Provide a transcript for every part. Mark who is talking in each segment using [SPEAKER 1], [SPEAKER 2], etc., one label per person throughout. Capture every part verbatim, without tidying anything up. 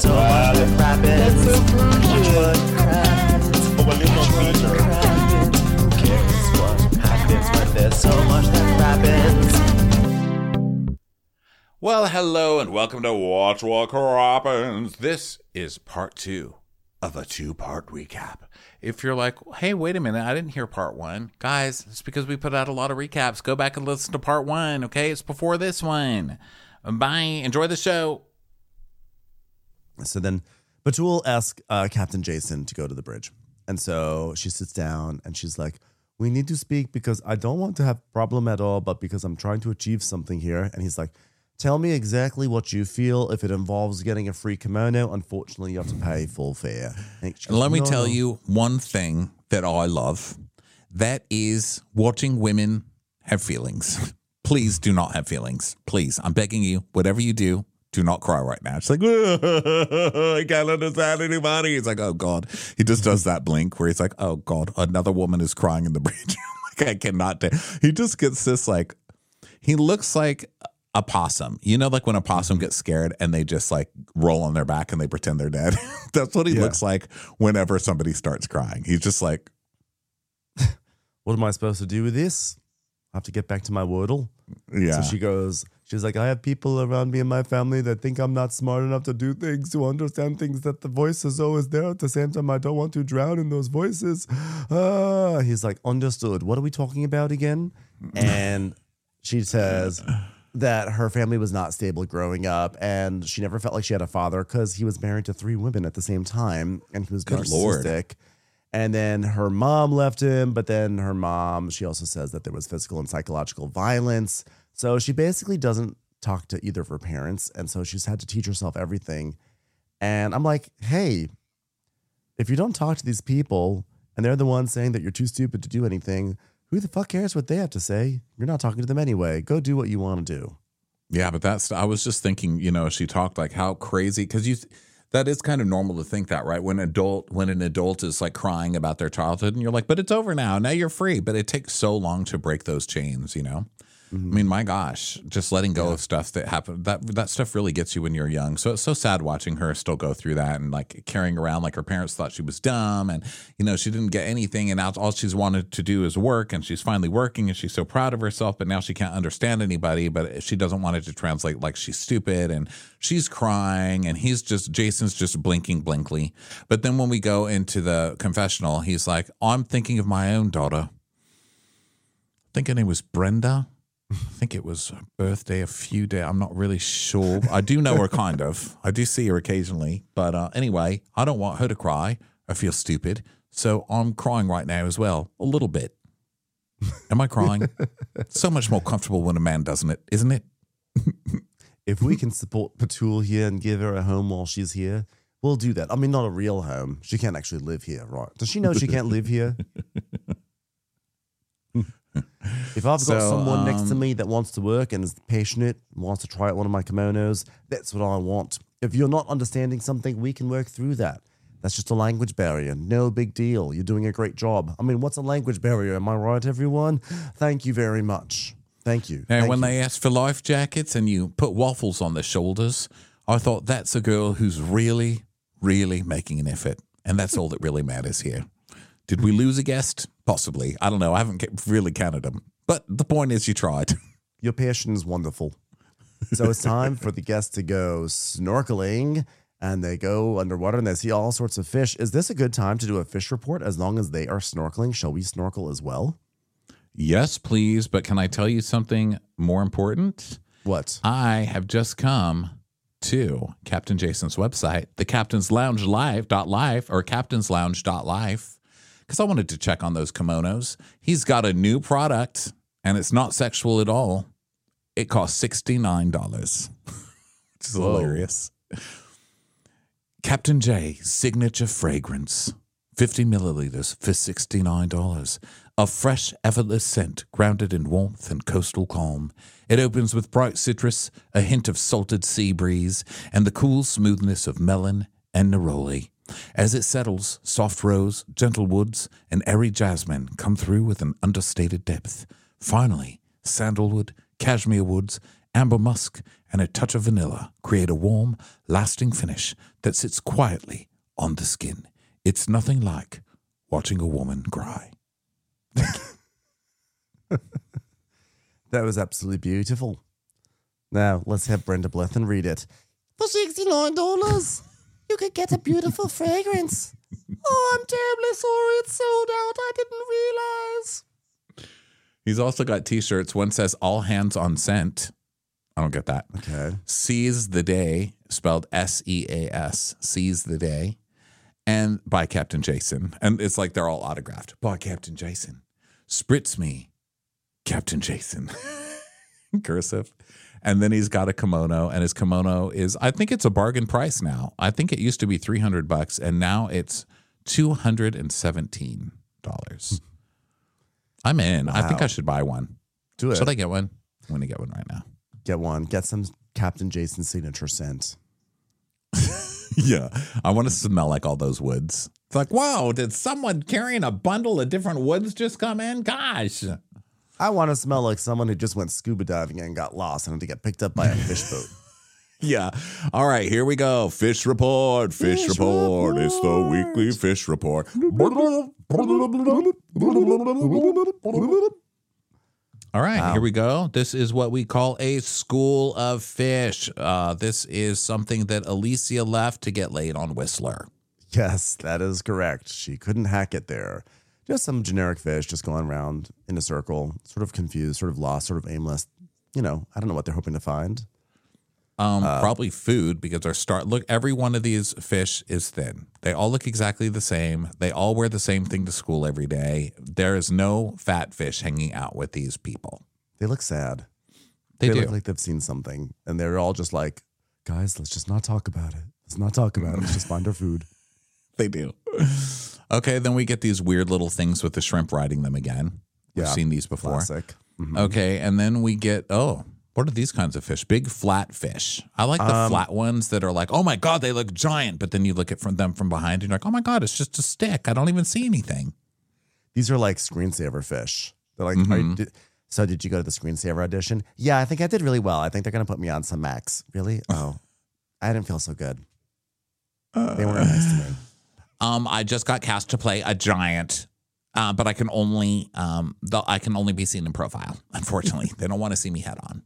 [SPEAKER 1] so much that happens. Watch what happens. Watch what happens. Who cares what happens when there's so much that happens?
[SPEAKER 2] Well, hello and welcome to Watch What Happens. This is part two of a two-part recap. If you're like, hey, wait a minute, I didn't hear part one. Guys, it's because we put out a lot of recaps. Go back and listen to part one, okay? It's before this one. Bye. Enjoy the show.
[SPEAKER 3] So then Batul asks uh, Captain Jason to go to the bridge. And so she sits down and she's like, we need to speak because I don't want to have a problem at all, but because I'm trying to achieve something here. And he's like, tell me exactly what you feel. If it involves getting a free kimono, unfortunately, you have to pay full fare. And
[SPEAKER 2] goes, let me
[SPEAKER 3] no,
[SPEAKER 2] tell
[SPEAKER 3] no.
[SPEAKER 2] you one thing that I love. That is watching women have feelings. Please do not have feelings. Please, I'm begging you, whatever you do, do not cry right now. It's like, I can't understand anybody. It's like, oh, God. He just does that blink where he's like, oh, God, another woman is crying in the bridge. Like, I cannot. Do. He just gets this, like, he looks like a possum. You know, like when a possum gets scared and they just like roll on their back and they pretend they're dead. That's what he
[SPEAKER 3] Yeah.
[SPEAKER 2] looks like whenever somebody starts crying. He's just like,
[SPEAKER 3] what am I supposed to do with this? I have to get back to my Wordle.
[SPEAKER 2] yeah.
[SPEAKER 3] So she goes, she's like, I have people around me in my family that think I'm not smart enough to do things, to understand things, that the voice is always there. At the same time, I don't want to drown in those voices. Ah, he's like, understood. What are we talking about again? And she says that her family was not stable growing up and she never felt like she had a father because he was married to three women at the same time and he was
[SPEAKER 2] Good Lord.
[SPEAKER 3] narcissistic. And then her mom left him, but then her mom, she also says that there was physical and psychological violence. So she basically doesn't talk to either of her parents. And so she's had to teach herself everything. And I'm like, hey, if you don't talk to these people and they're the ones saying that you're too stupid to do anything, who the fuck cares what they have to say? You're not talking to them anyway. Go do what you want to do.
[SPEAKER 2] Yeah, but that's, I was just thinking, you know, she talked like how crazy, because you, that is kind of normal to think that, right? When adult, when an adult is like crying about their childhood and you're like, but it's over now. Now you're free. But it takes so long to break those chains, you know? I mean, my gosh, just letting go yeah. of stuff that happened, that that stuff really gets you when you're young. So it's so sad watching her still go through that and like carrying around like her parents thought she was dumb and, you know, she didn't get anything. And now all she's wanted to do is work and she's finally working and she's so proud of herself. But now she can't understand anybody, but she doesn't want it to translate like she's stupid and she's crying and he's just, Jason's just blinking blankly. But then when we go into the confessional, he's like, I'm thinking of my own daughter. I think her name was Brenda. I think it was her birthday a few days. I'm not really sure. I do know her kind of. I do see her occasionally. But uh, anyway, I don't want her to cry or feel stupid. So I'm crying right now as well. A little bit. Am I crying? So much more comfortable when a man doesn't it, isn't it?
[SPEAKER 3] If we can support Batul here and give her a home while she's here, we'll do that. I mean, not a real home. She can't actually live here, right? Does she know she can't live here? If I've got
[SPEAKER 2] So,
[SPEAKER 3] someone
[SPEAKER 2] um,
[SPEAKER 3] next to me that wants to work and is passionate, wants to try out one of my kimonos, that's what I want. If you're not understanding something, we can work through that. That's just a language barrier. No big deal. You're doing a great job. I mean, what's a language barrier? Am I right, everyone? Thank you very much. Thank you.
[SPEAKER 2] Now,
[SPEAKER 3] Thank
[SPEAKER 2] when
[SPEAKER 3] you.
[SPEAKER 2] they ask for life jackets and you put waffles on their shoulders, I thought that's a girl who's really, really making an effort. And that's all that really matters here. Did we lose a guest? Possibly. I don't know. I haven't ca- really counted them. But the point is you tried.
[SPEAKER 3] Your passion is wonderful. So it's time for the guests to go snorkeling, and they go underwater and they see all sorts of fish. Is this a good time to do a fish report as long as they are snorkeling? Shall we snorkel as well?
[SPEAKER 2] Yes, please. But can I tell you something more important?
[SPEAKER 3] What?
[SPEAKER 2] I have just come to Captain Jason's website, the captains lounge live dot life or captains lounge dot life. Because I wanted to check on those kimonos. He's got a new product, and it's not sexual at all. It costs sixty-nine dollars, which is
[SPEAKER 3] Whoa.
[SPEAKER 2] hilarious. Captain J Signature Fragrance, fifty milliliters for sixty-nine dollars. A fresh, effortless scent grounded in warmth and coastal calm. It opens with bright citrus, a hint of salted sea breeze, and the cool smoothness of melon and neroli. As it settles, soft rose, gentle woods, and airy jasmine come through with an understated depth. Finally, sandalwood, cashmere woods, amber musk, and a touch of vanilla create a warm, lasting finish that sits quietly on the skin. It's nothing like watching a woman cry.
[SPEAKER 3] That was absolutely beautiful. Now, let's have Brenda Blethyn read it. For sixty-nine dollars, you could get a beautiful fragrance. Oh, I'm terribly sorry it's sold out. I didn't realize.
[SPEAKER 2] He's also got t-shirts. One says all hands on scent. I don't get that.
[SPEAKER 3] Okay.
[SPEAKER 2] Seize the Day, spelled S E A S, Seize the Day, and by Captain Jason. And it's like they're all autographed. By Captain Jason. Spritz me, Captain Jason. Cursive. And then he's got a kimono, and his kimono is, I think it's a bargain price now. I think it used to be three hundred bucks, and now it's two hundred seventeen dollars. I'm in.
[SPEAKER 3] Wow.
[SPEAKER 2] I think I should buy one.
[SPEAKER 3] Do it.
[SPEAKER 2] Should I get one? I'm going to get one right now.
[SPEAKER 3] Get one. Get some Captain Jason signature scent.
[SPEAKER 2] Yeah. I want to smell like all those woods. It's like, whoa, did someone carrying a bundle of different woods just come in? Gosh.
[SPEAKER 3] I want to smell like someone who just went scuba diving and got lost and had to get picked up by a fish boat.
[SPEAKER 2] Yeah. All right, here we go. Fish report. Fish,
[SPEAKER 3] Fish
[SPEAKER 2] report. It's the
[SPEAKER 3] report.
[SPEAKER 2] weekly fish report. All right,
[SPEAKER 3] Wow.
[SPEAKER 2] here we go. This is what we call a school of fish. Uh, this is something that Alicia left to get laid on Whistler.
[SPEAKER 3] Yes, that is correct. She couldn't hack it there. Just some generic fish just going around in a circle, sort of confused, sort of lost, sort of aimless. You know, I don't know what they're hoping to find.
[SPEAKER 2] Um,
[SPEAKER 3] Uh,
[SPEAKER 2] probably food because they're start. Look, every one of these fish is thin. They all look exactly the same. They all wear the same thing to school every day. There is no fat fish hanging out with these people.
[SPEAKER 3] They look sad.
[SPEAKER 2] They, do.
[SPEAKER 3] look like they've seen something. And they're all just like, guys, let's just not talk about it. Let's not talk about it. Let's just find our food.
[SPEAKER 2] They do. Okay, then we get these weird little things with the shrimp riding them again. We've
[SPEAKER 3] Yeah,
[SPEAKER 2] seen these before.
[SPEAKER 3] Classic. Mhm.
[SPEAKER 2] Okay, and then we get, oh, what are these kinds of fish? Big flat fish. I like the
[SPEAKER 3] Um,
[SPEAKER 2] flat ones that are like, oh my God, they look giant. But then you look at from them from behind and you're like, oh my God, it's just a stick. I don't even see anything.
[SPEAKER 3] These are like screensaver fish. They're like, are you, did, so did you go to the screensaver audition? Yeah, I think I did really well. I think they're going to put me on some Max. Really? Oh, I didn't feel so good. They weren't nice to me.
[SPEAKER 2] Um, I just got cast to play a giant, uh, but I can only um, the, I can only be seen in profile. Unfortunately, they don't want to see me head on.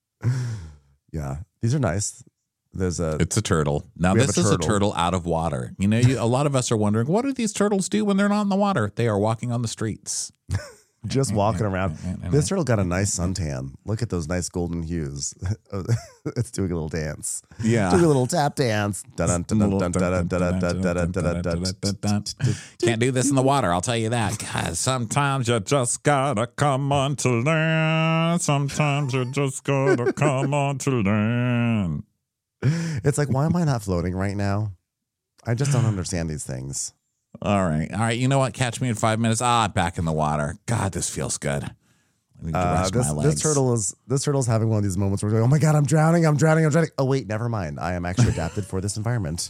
[SPEAKER 3] Yeah, these are nice. There's a
[SPEAKER 2] It's a turtle. Now
[SPEAKER 3] We have
[SPEAKER 2] this
[SPEAKER 3] a
[SPEAKER 2] is
[SPEAKER 3] turtle.
[SPEAKER 2] a turtle out of water. You know, you, a lot of us are wondering, what do these turtles do when they're not in the water? They are walking on the streets.
[SPEAKER 3] just walking around. This turtle got a nice suntan. Look at those nice golden hues. It's doing a little dance.
[SPEAKER 2] Yeah.
[SPEAKER 3] Doing a little tap dance. Dun, dun, dun, dun, dun, dun, dun, dun, dun, dun, dun, dun.
[SPEAKER 2] Can't do this in the water, I'll tell you that. God, sometimes you just gotta come on to land. Sometimes you just gotta come on to land.
[SPEAKER 3] It's like, why am I not floating right now? I just don't understand these things.
[SPEAKER 2] All right. All right. You know what? Catch me in five minutes. Ah, back in the water. God, this feels good. I need to
[SPEAKER 3] Uh,
[SPEAKER 2] rest
[SPEAKER 3] this,
[SPEAKER 2] my legs.
[SPEAKER 3] this turtle is this turtle's having one of these moments where we're like, oh my God, I'm drowning, I'm drowning, I'm drowning. Oh wait, never mind. I am actually adapted for this environment.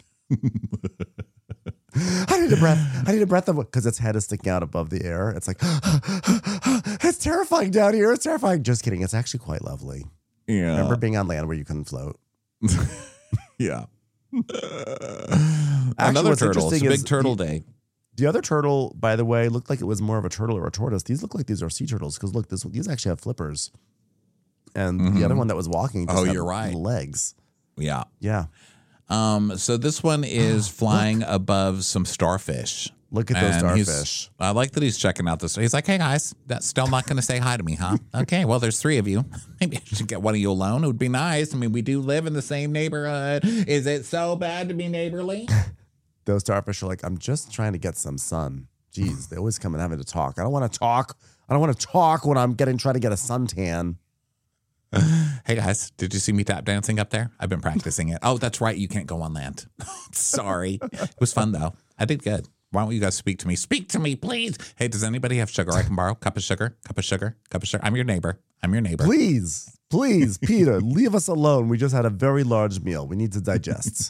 [SPEAKER 3] I need a breath. I need a breath of because its head is sticking out above the air. It's like it's terrifying down here. It's terrifying. Just kidding. It's actually quite lovely.
[SPEAKER 2] Yeah.
[SPEAKER 3] Remember being on land where you couldn't float?
[SPEAKER 2] Yeah.
[SPEAKER 3] Actually,
[SPEAKER 2] Another
[SPEAKER 3] what's
[SPEAKER 2] turtle. It's a
[SPEAKER 3] interesting
[SPEAKER 2] big
[SPEAKER 3] is
[SPEAKER 2] turtle
[SPEAKER 3] the-
[SPEAKER 2] day.
[SPEAKER 3] The other turtle, by the way, looked like it was more of a turtle or a tortoise. These look like these are sea turtles because look, this these actually have flippers. And the other one that was walking just
[SPEAKER 2] Oh,
[SPEAKER 3] had
[SPEAKER 2] you're right.
[SPEAKER 3] legs.
[SPEAKER 2] Yeah.
[SPEAKER 3] Yeah.
[SPEAKER 2] Um. So this one is flying above some starfish.
[SPEAKER 3] Look at those
[SPEAKER 2] And he's-
[SPEAKER 3] starfish.
[SPEAKER 2] I like that he's checking out this. He's like, hey, guys, that's still not going to say hi to me, huh? Okay, well, there's three of you. Maybe I should get one of you alone. It would be nice. I mean, we do live in the same neighborhood. Is it so bad to be neighborly?
[SPEAKER 3] Those starfish are like, I'm just trying to get some sun. Jeez, they always come and having to talk. I don't want to talk. I don't want to talk when I'm getting trying to get a suntan.
[SPEAKER 2] Hey, guys, did you see me tap dancing up there? I've been practicing it. Oh, that's right. You can't go on land. Sorry. It was fun, though. I did good. Why don't you guys speak to me? Speak to me, please. Hey, does anybody have sugar I can borrow? Cup of sugar? Cup of sugar? Cup of sugar? I'm your neighbor. I'm your neighbor.
[SPEAKER 3] Please, please, Peter, leave us alone. We just had a very large meal. We need to digest.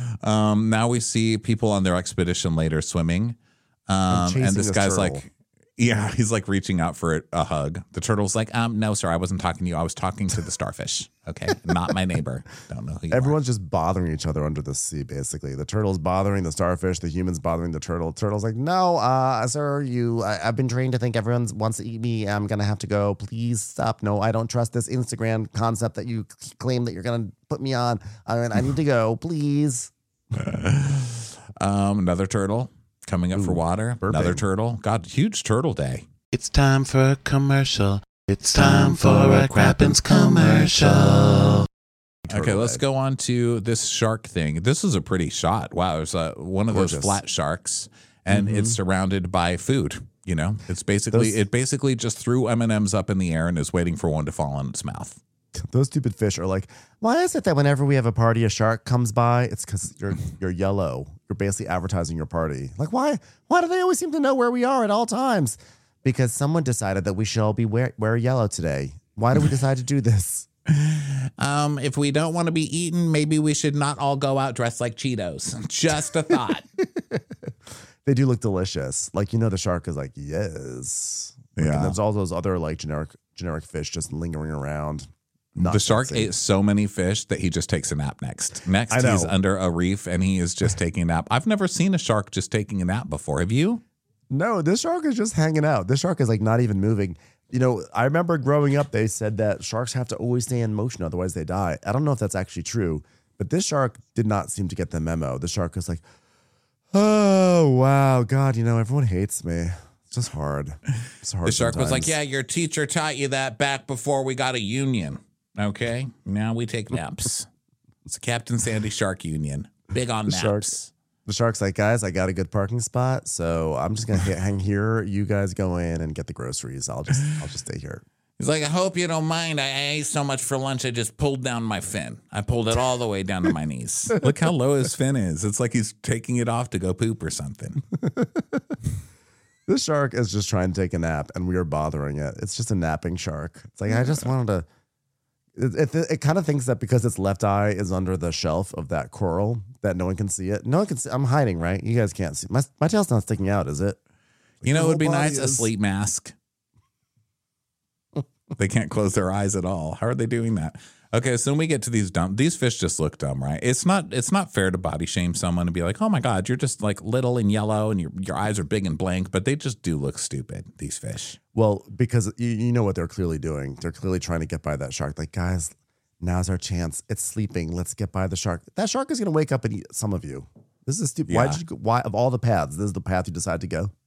[SPEAKER 2] Um, now we see people on their expedition later swimming. Um,
[SPEAKER 3] chasing
[SPEAKER 2] and this
[SPEAKER 3] this
[SPEAKER 2] guy's
[SPEAKER 3] turtle.
[SPEAKER 2] like, Yeah, he's like reaching out for a, a hug. The turtle's like, um, no, sir, I wasn't talking to you. I was talking to the starfish. Okay, not my neighbor. Don't know who you
[SPEAKER 3] Everyone's
[SPEAKER 2] are.
[SPEAKER 3] just bothering each other under the sea, basically. The turtle's bothering the starfish, the human's bothering the turtle. The turtle's like, no, uh, sir, you, I, I've been trained to think everyone wants to eat me. I'm going to have to go. Please stop. No, I don't trust this Instagram concept that you claim that you're going to put me on. I mean, I need to go, please.
[SPEAKER 2] um, another turtle coming up Ooh, for water. Burping. Another turtle. God, huge turtle day.
[SPEAKER 1] It's time for a commercial. It's time for a Crappens commercial.
[SPEAKER 2] Okay, let's go on to this shark thing. This is a pretty shot. Wow, it's uh, one of Gorgeous. those flat sharks, and mm-hmm. it's surrounded by food. You know, it's basically those, it basically just threw M and M's up in the air and is waiting for one to fall in its mouth.
[SPEAKER 3] Those stupid fish are like, why is it that whenever we have a party, a shark comes by? It's because you're you're yellow. You're basically advertising your party. Like, why? Why do they always seem to know where we are at all times? Because someone decided that we should all be wear, wear yellow today. Why do we decide to do this?
[SPEAKER 2] Um, if we don't want to be eaten, maybe we should not all go out dressed like Cheetos. Just a thought.
[SPEAKER 3] They do look delicious. Like, you know, the shark is like, yes. Like, yeah. And there's all those other like generic generic fish just lingering around.
[SPEAKER 2] Not the shark ate so many fish that he just takes a nap next. Next, he's under a reef and he is just taking a nap. I've never seen a shark just taking a nap before. Have you?
[SPEAKER 3] No, this shark is just hanging out. This shark is like not even moving. You know, I remember growing up, they said that sharks have to always stay in motion, otherwise they die. I don't know if that's actually true, but this shark did not seem to get the memo. The shark was like, oh, wow, God, you know, everyone hates me. It's just hard. It's hard.
[SPEAKER 2] The shark
[SPEAKER 3] sometimes.
[SPEAKER 2] was like, yeah, your teacher taught you that back before we got a union. Okay, now we take naps. It's a Captain Sandy Shark Union. Big on
[SPEAKER 3] the
[SPEAKER 2] naps.
[SPEAKER 3] Sharks, the shark's like, guys, I got a good parking spot, so I'm just gonna hang here. You guys go in and get the groceries. I'll just, I'll just stay here.
[SPEAKER 2] He's like, I hope you don't mind. I ate so much for lunch, I just pulled down my fin. I pulled it all the way down to my knees. Look how low his fin is. It's like he's taking it off to go poop or something.
[SPEAKER 3] This shark is just trying to take a nap, and we are bothering it. It's just a napping shark. It's like, I just wanted to. It, it, it kind of thinks that because its left eye is under the shelf of that coral that no one can see it. No one can see. I'm hiding, right? You guys can't see. My, my tail's not sticking out, is it?
[SPEAKER 2] You know, it would be nice, is... a sleep mask. They can't close their eyes at all. How are they doing that? Okay, so when we get to these dumb, these fish just look dumb, right? It's not it's not fair to body shame someone and be like, oh my God, you're just like little and yellow and your your eyes are big and blank, but they just do look stupid, these fish.
[SPEAKER 3] Well, because you, you know what they're clearly doing. They're clearly trying to get by that shark. Like, guys, now's our chance. It's sleeping. Let's get by the shark. That shark is going to wake up and eat some of you. This is stupid. Yeah. Why did you go, why of all the paths, this is the path you decide to go?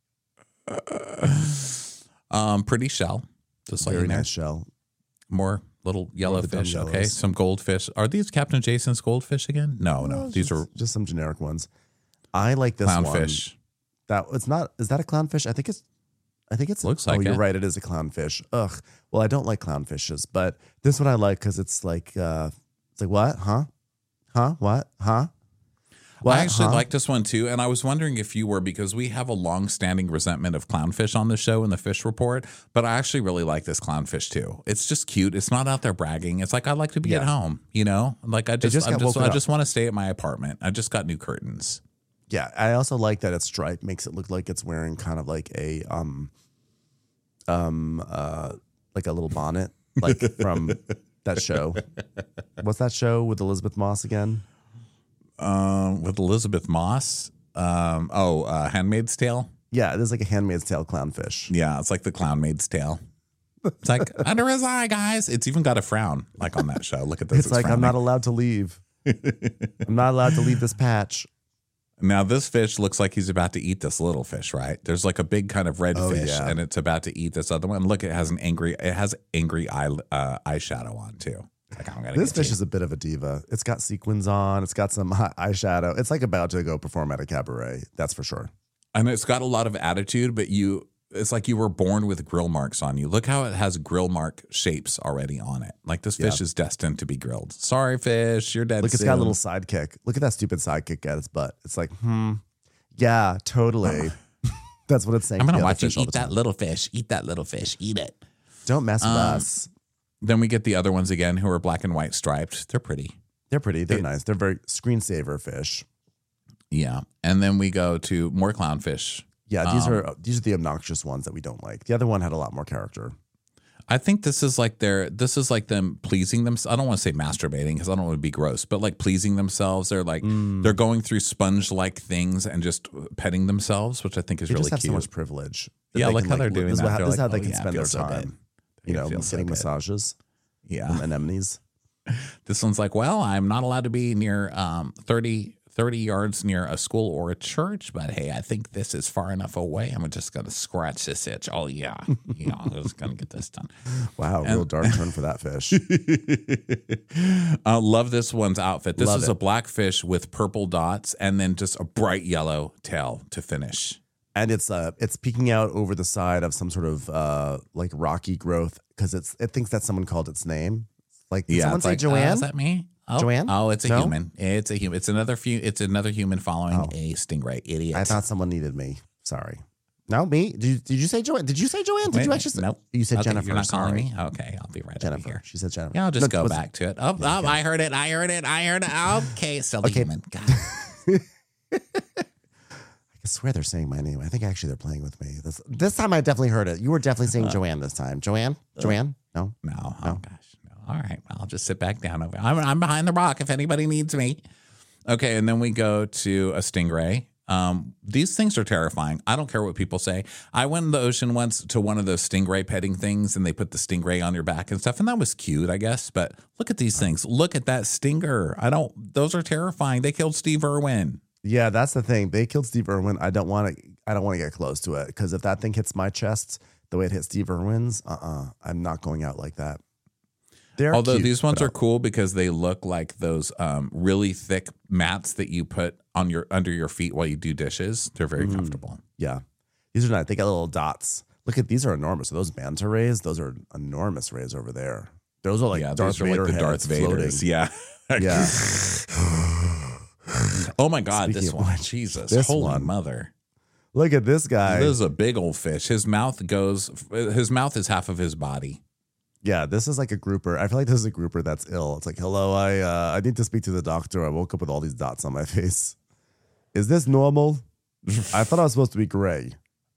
[SPEAKER 2] um, pretty shell. Just like
[SPEAKER 3] Very nice shell.
[SPEAKER 2] More little yellow fish. Okay, some goldfish. Are these Captain Jason's goldfish again? No, no.
[SPEAKER 3] no
[SPEAKER 2] these
[SPEAKER 3] just,
[SPEAKER 2] are
[SPEAKER 3] just some generic ones. I like this
[SPEAKER 2] clownfish.
[SPEAKER 3] One. That it's not. Is that a clownfish? I think it's. I think it's.
[SPEAKER 2] Looks like.
[SPEAKER 3] Oh,
[SPEAKER 2] it.
[SPEAKER 3] you're right. It is a clownfish. Ugh. Well, I don't like clownfishes, but this one I like because it's like. Uh, it's like what? Huh? Huh? What? Huh?
[SPEAKER 2] What? I actually huh? like this one too, and I was wondering if you were, because we have a long-standing resentment of clownfish on the show in the Fish Report, but I actually really like this clownfish too. It's just cute. It's not out there bragging. It's like, I like to be yeah. at home, you know? Like I just, just I just, I just want to stay at my apartment. I just got new curtains.
[SPEAKER 3] Yeah, I also like that its stripe makes it look like it's wearing kind of like a um, um, uh, like a little bonnet, like from that show. What's that show with Elizabeth Moss again?
[SPEAKER 2] Um, with Elizabeth Moss. Um, oh, uh, Handmaid's Tale.
[SPEAKER 3] Yeah, there's like a Handmaid's Tale clownfish.
[SPEAKER 2] Yeah, it's like the Clownmaid's Tale. It's like under his eye, guys. It's even got a frown, like on that show. Look at this.
[SPEAKER 3] It's, it's like frowning. I'm not allowed to leave. I'm not allowed to leave this patch.
[SPEAKER 2] Now this fish looks like he's about to eat this little fish, right? There's like a big kind of red oh, fish, yeah. and it's about to eat this other one. Look, it has an angry. It has angry eye uh, eyeshadow on too. Like, I'm gonna
[SPEAKER 3] this fish
[SPEAKER 2] you.
[SPEAKER 3] is a bit of a diva. It's got sequins on. It's got some eyeshadow. It's like about to go perform at a cabaret. That's for sure.
[SPEAKER 2] And it's got a lot of attitude, but you, it's like you were born with grill marks on you. Look how it has grill mark shapes already on it. Like this fish yeah. is destined to be grilled. Sorry, fish, you're dead.
[SPEAKER 3] Look,
[SPEAKER 2] soon.
[SPEAKER 3] It's got a little sidekick. Look at that stupid sidekick at its butt. It's like, hmm, yeah, totally. That's what it's saying.
[SPEAKER 2] I'm gonna watch you eat that little fish. Eat that little fish. Eat it.
[SPEAKER 3] Don't mess with
[SPEAKER 2] um,
[SPEAKER 3] us.
[SPEAKER 2] Then we get the other ones again who are black and white striped. They're pretty.
[SPEAKER 3] They're pretty. They're they, nice. They're very screensaver fish.
[SPEAKER 2] Yeah. And then we go to more clownfish.
[SPEAKER 3] Yeah, these
[SPEAKER 2] Um,
[SPEAKER 3] are these are the obnoxious ones that we don't like. The other one had a lot more character.
[SPEAKER 2] I think this is like their this is like them pleasing themselves. I don't want to say masturbating because I don't want to be gross, but like pleasing themselves. They're like
[SPEAKER 3] Mm.
[SPEAKER 2] they're going through sponge like things and just petting themselves, which I think is
[SPEAKER 3] They
[SPEAKER 2] really
[SPEAKER 3] just have
[SPEAKER 2] cute.
[SPEAKER 3] so much privilege. that
[SPEAKER 2] Yeah,
[SPEAKER 3] they
[SPEAKER 2] like
[SPEAKER 3] can,
[SPEAKER 2] how they're doing
[SPEAKER 3] this is
[SPEAKER 2] that.
[SPEAKER 3] how-
[SPEAKER 2] They're
[SPEAKER 3] This is
[SPEAKER 2] like,
[SPEAKER 3] how they
[SPEAKER 2] "Oh,
[SPEAKER 3] can
[SPEAKER 2] yeah,
[SPEAKER 3] spend their
[SPEAKER 2] feels so good.
[SPEAKER 3] time. You
[SPEAKER 2] It
[SPEAKER 3] know,
[SPEAKER 2] feels so
[SPEAKER 3] getting
[SPEAKER 2] good."
[SPEAKER 3] massages
[SPEAKER 2] Yeah.
[SPEAKER 3] from anemones.
[SPEAKER 2] This one's like, well, I'm not allowed to be near um, thirty, thirty yards near a school or a church, but hey, I think this is far enough away. I'm just going to scratch this itch. Oh, yeah. Yeah, I'm just going to get this done.
[SPEAKER 3] Wow, real dark turn for that fish.
[SPEAKER 2] I love this one's outfit. This
[SPEAKER 3] Love
[SPEAKER 2] is
[SPEAKER 3] it.
[SPEAKER 2] a black fish with purple dots and then just a bright yellow tail to finish.
[SPEAKER 3] And it's uh it's peeking out over the side of some sort of uh like rocky growth because it's it thinks that someone called its name. Like did someone
[SPEAKER 2] it's
[SPEAKER 3] say
[SPEAKER 2] like, uh,
[SPEAKER 3] Joanne?
[SPEAKER 2] is that me? Oh,
[SPEAKER 3] Joanne?
[SPEAKER 2] Oh, it's a
[SPEAKER 3] No?
[SPEAKER 2] human. It's a human. It's another few. It's another human following
[SPEAKER 3] Oh.
[SPEAKER 2] a stingray. Idiot.
[SPEAKER 3] I thought someone needed me. Sorry. No, me. Did you, did you say Joanne? Did you say Joanne? Did
[SPEAKER 2] Wait,
[SPEAKER 3] you
[SPEAKER 2] wait,
[SPEAKER 3] actually say?
[SPEAKER 2] Nope.
[SPEAKER 3] You said
[SPEAKER 2] Okay,
[SPEAKER 3] Jennifer.
[SPEAKER 2] You're not calling
[SPEAKER 3] sorry.
[SPEAKER 2] me? Okay, I'll be right over
[SPEAKER 3] Jennifer.
[SPEAKER 2] here.
[SPEAKER 3] She said Jennifer.
[SPEAKER 2] Yeah, I'll just
[SPEAKER 3] No,
[SPEAKER 2] go
[SPEAKER 3] was-
[SPEAKER 2] back to it. Oh, oh, I heard it. I heard it. I heard it. Okay, it's still the
[SPEAKER 3] Okay.
[SPEAKER 2] human. God.
[SPEAKER 3] I swear they're saying my name. I think actually they're playing with me. This this time I definitely heard it. You were definitely saying Joanne this time. Joanne? Joanne? No.
[SPEAKER 2] No. Oh gosh. No. All right. Well, I'll just sit back down over. I'm I'm behind the rock if anybody needs me. Okay, and then we go to a stingray. Um, these things are terrifying. I don't care what people say. I went in the ocean once to one of those stingray petting things, and they put the stingray on your back and stuff, and that was cute, I guess. But look at these things. Look at that stinger. I don't. Those are terrifying. They killed Steve Irwin.
[SPEAKER 3] Yeah, that's the thing. They killed Steve Irwin. I don't want to. I don't want to get close to it because if that thing hits my chest the way it hit Steve Irwin's, uh, uh-uh, uh, I'm not going out like that. They're
[SPEAKER 2] Although
[SPEAKER 3] cute,
[SPEAKER 2] these ones
[SPEAKER 3] but,
[SPEAKER 2] are cool because they look like those um, really thick mats that you put on your under your feet while you do dishes. They're very
[SPEAKER 3] Mm.
[SPEAKER 2] comfortable.
[SPEAKER 3] Yeah, these are not. They got little dots. Look at these are enormous. Are those manta rays? Those are enormous rays over there. Those are like
[SPEAKER 2] yeah,
[SPEAKER 3] Darth
[SPEAKER 2] those are
[SPEAKER 3] Vader
[SPEAKER 2] like the Darth
[SPEAKER 3] heads floating.
[SPEAKER 2] Vaders. Yeah.
[SPEAKER 3] Yeah.
[SPEAKER 2] Oh my God,
[SPEAKER 3] Speaking
[SPEAKER 2] this
[SPEAKER 3] of
[SPEAKER 2] one.
[SPEAKER 3] which,
[SPEAKER 2] Jesus.
[SPEAKER 3] this
[SPEAKER 2] Holy
[SPEAKER 3] one.
[SPEAKER 2] mother.
[SPEAKER 3] Look at this guy.
[SPEAKER 2] This is a big old fish. His mouth goes, his mouth is half of his body.
[SPEAKER 3] Yeah, this is like a grouper. I feel like this is a grouper that's ill. It's like, hello, I uh, I need to speak to the doctor. I woke up with all these dots on my face. Is this normal? I thought I was supposed to be gray.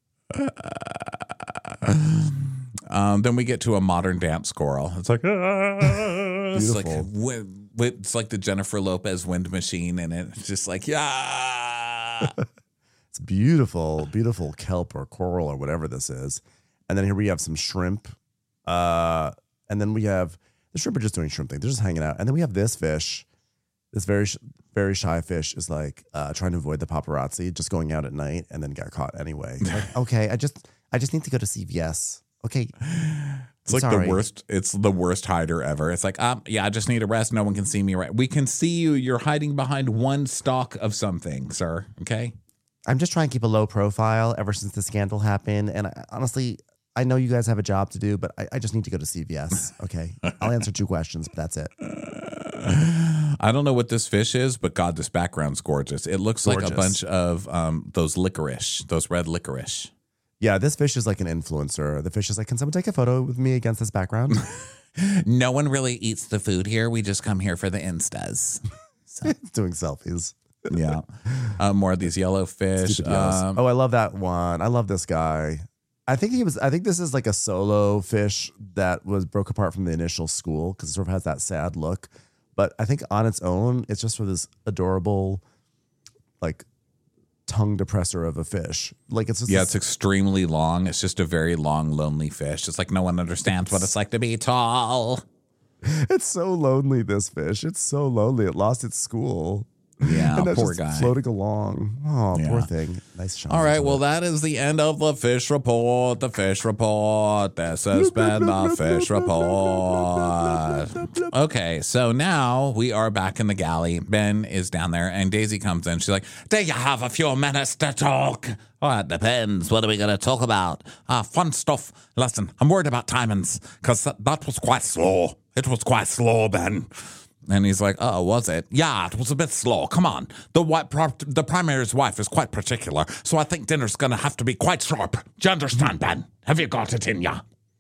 [SPEAKER 2] Um, then we get to a modern dance squirrel. It's like, ah, it's like,
[SPEAKER 3] Beautiful.
[SPEAKER 2] wi- wi- it's like the Jennifer Lopez wind machine, and it's just like, yeah.
[SPEAKER 3] It's beautiful, beautiful kelp or coral or whatever this is. And then here we have some shrimp. Uh, and then we have the shrimp are just doing shrimp thing. They're just hanging out. And then we have this fish. This very, sh- very shy fish is like uh, trying to avoid the paparazzi, just going out at night, and then got caught anyway. Like, okay, I just, I just need to go to C V S. Okay,
[SPEAKER 2] It's like
[SPEAKER 3] sorry.
[SPEAKER 2] the worst. It's the worst hider ever. It's like, um, yeah, I just need a rest. No one can see me. Right? We can see you. You're hiding behind one stalk of something, sir. Okay.
[SPEAKER 3] I'm just trying to keep a low profile ever since the scandal happened. And I, honestly, I know you guys have a job to do, but I, I just need to go to C V S. Okay, I'll answer two questions, but that's it.
[SPEAKER 2] I don't know what this fish is, but God, this background's gorgeous. It looks like a
[SPEAKER 3] Gorgeous.
[SPEAKER 2] bunch of um, those licorice, those red licorice.
[SPEAKER 3] Yeah, this fish is like an influencer. The fish is like, can someone take a photo with me against this background?
[SPEAKER 2] No one really eats the food here. We just come here for the instas.
[SPEAKER 3] It's doing selfies.
[SPEAKER 2] Yeah. Um, more of these yellow fish.
[SPEAKER 3] Stupid yellows.
[SPEAKER 2] Um,
[SPEAKER 3] oh, I love that one. I love this guy. I think he was. I think this is like a solo fish that was broke apart from the initial school because it sort of has that sad look. But I think on its own, it's just for this adorable, like tongue depressor of a fish. Like it's just
[SPEAKER 2] yeah,
[SPEAKER 3] this-
[SPEAKER 2] it's extremely long. It's just a very long, lonely fish. It's like no one understands what it's like to be tall.
[SPEAKER 3] it's so lonely. This fish. It's so lonely. It lost its school.
[SPEAKER 2] Yeah,
[SPEAKER 3] and that's
[SPEAKER 2] poor
[SPEAKER 3] just
[SPEAKER 2] guy.
[SPEAKER 3] floating along. Oh,
[SPEAKER 2] Yeah.
[SPEAKER 3] poor thing. Nice shot.
[SPEAKER 2] All right, well, that is the end of the fish report. The fish report. This has been the fish report. Okay, so now we are back in the galley. Ben is down there, and Daisy comes in. She's like, "Do you have a few minutes to talk?" Well, it depends. What are we going to talk about? Uh, fun stuff. Listen, I'm worried about timings, because that, that was quite slow. It was quite slow, Ben. And he's like, "Oh, was it? Yeah, it was a bit slow. Come on. The white pro- the primary's wife is quite particular, so I think dinner's going to have to be quite sharp. Do you understand, Ben? Have you got it in ya?"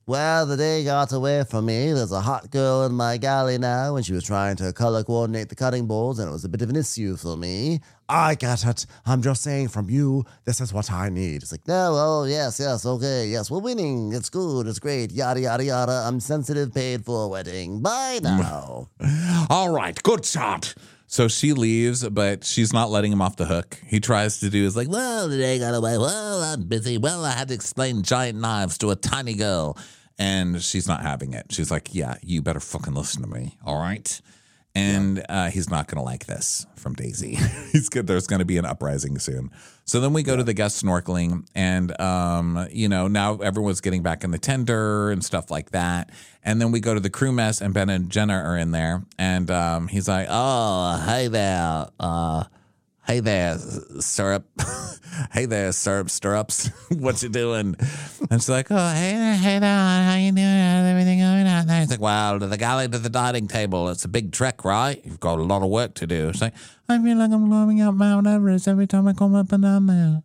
[SPEAKER 3] well, the day got away from me. There's a hot girl in my galley now, and she was trying to color coordinate the cutting boards, and it was a bit of an issue for me. I get it. I'm just saying from you, this is what I need. It's like, no, oh, yes, yes, okay, yes, we're winning. It's good, it's great, yada, yada, yada. I'm sensitive, paid for wedding. Bye now.
[SPEAKER 2] All right, good shot. So she leaves, but she's not letting him off the hook. He tries to do his like, well, the day got away. Well, I'm busy. Well, I had to explain giant knives to a tiny girl. And she's not having it. She's like, yeah, you better fucking listen to me. All right. And uh, he's not going to like this from Daisy. He's good. There's going to be an uprising soon. So then we go yeah. to the guest snorkeling, and um, you know, now everyone's getting back in the tender and stuff like that. And then we go to the crew mess, and Ben and Jenna are in there, and um, he's like, "Oh, hey there, uh, hey there, syrup, hey there, syrup stirrups, what you doing?" And she's like, "Oh, hey there, hey there, how you doing? How's everything going out there?" He's like, "Well, to the galley, to the dining table. It's a big trek, right? You've got a lot of work to do." It's like, "I feel like I'm climbing up Mount Everest every time I come up and down there."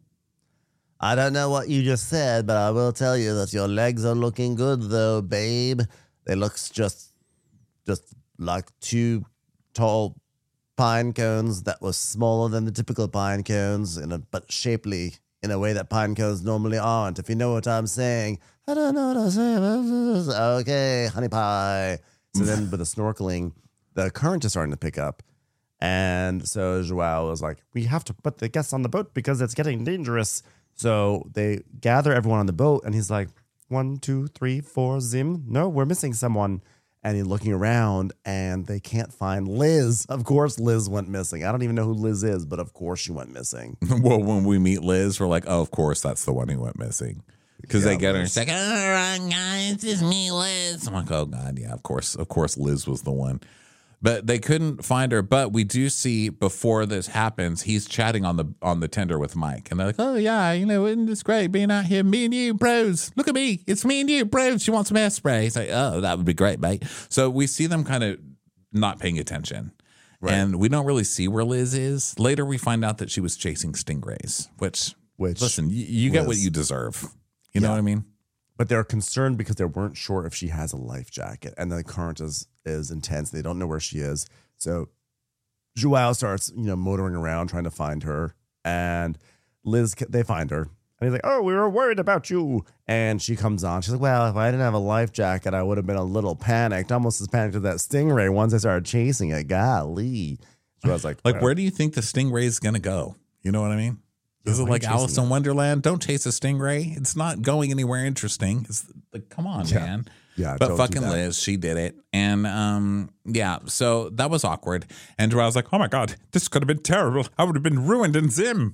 [SPEAKER 3] I don't know what you just said, but I will tell you that your legs are looking good, though, babe. They look just, just like two tall pine cones that were smaller than the typical pine cones, in a, but shapely in a way that pine cones normally aren't. If you know what I'm saying. I don't know what I'm saying. Okay, honey pie. So then with the snorkeling, the current is starting to pick up. And so Joao was like, we have to put the guests on the boat because it's getting dangerous. So they gather everyone on the boat, and he's like, one, two, three, four, Zim. No, we're missing someone. And he's looking around, and they can't find Liz. Of course, Liz went missing. I don't even know who Liz is, but of course she went missing.
[SPEAKER 2] Well, when we meet Liz, we're like, oh, of course, that's the one who went missing. Because yeah, they get her and she's like, all right, guys, it's me, Liz. I'm like, oh, God, yeah, of course. Of course, Liz was the one. But they couldn't find her. But we do see before this happens, he's chatting on the on the tender with Mike. And they're like, oh, yeah, you know, isn't this great being out here? Me and you, bros. Look at me. It's me and you, bros. She wants some hairspray. He's like, oh, that would be great, mate. So we see them kind of not paying attention. Right. And we don't really see where Liz is. Later, we find out that she was chasing stingrays, which, which listen, you, you get what you deserve. You yeah. know what I mean?
[SPEAKER 3] But they're concerned because they weren't sure if she has a life jacket, and the current is is intense. They don't know where she is. So Joao starts, you know, motoring around trying to find her, and Liz, they find her, and he's like, "Oh, we were worried about you." And she comes on. She's like, "Well, if I didn't have a life jacket, I would have been a little panicked, almost as panicked as that stingray once I started chasing it. Golly." So I was like,
[SPEAKER 2] "Like,
[SPEAKER 3] well,
[SPEAKER 2] where do you think the stingray is gonna go? You know what I mean?" Is it like Alice in Wonderland? Don't chase a stingray. It's not going anywhere interesting. It's like, come on,
[SPEAKER 3] yeah.
[SPEAKER 2] man.
[SPEAKER 3] Yeah,
[SPEAKER 2] but fucking Liz, she did it. And um, yeah, so that was awkward. And I was like, oh my God, this could have been terrible. I would have been ruined in Zim.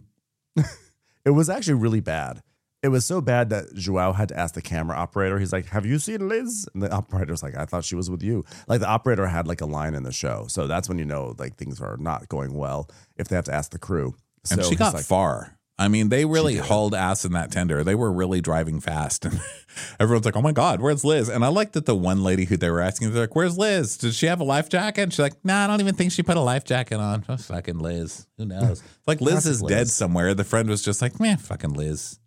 [SPEAKER 3] It was actually really bad. It was so bad that Joao had to ask the camera operator. He's like, have you seen Liz? And the operator's like, I thought she was with you. Like the operator had like a line in the show. So that's when you know like things are not going well if they have to ask the crew. So
[SPEAKER 2] and she got like, far. I mean, they really hauled ass in that tender. They were really driving fast. And everyone's like, oh, my God, where's Liz? And I like that the one lady who they were asking, they're like, where's Liz? Does she have a life jacket? And she's like, nah, I don't even think she put a life jacket on. Oh, fucking Liz. Who knows? Like Liz is Liz. dead somewhere. The friend was just like, man, fucking Liz.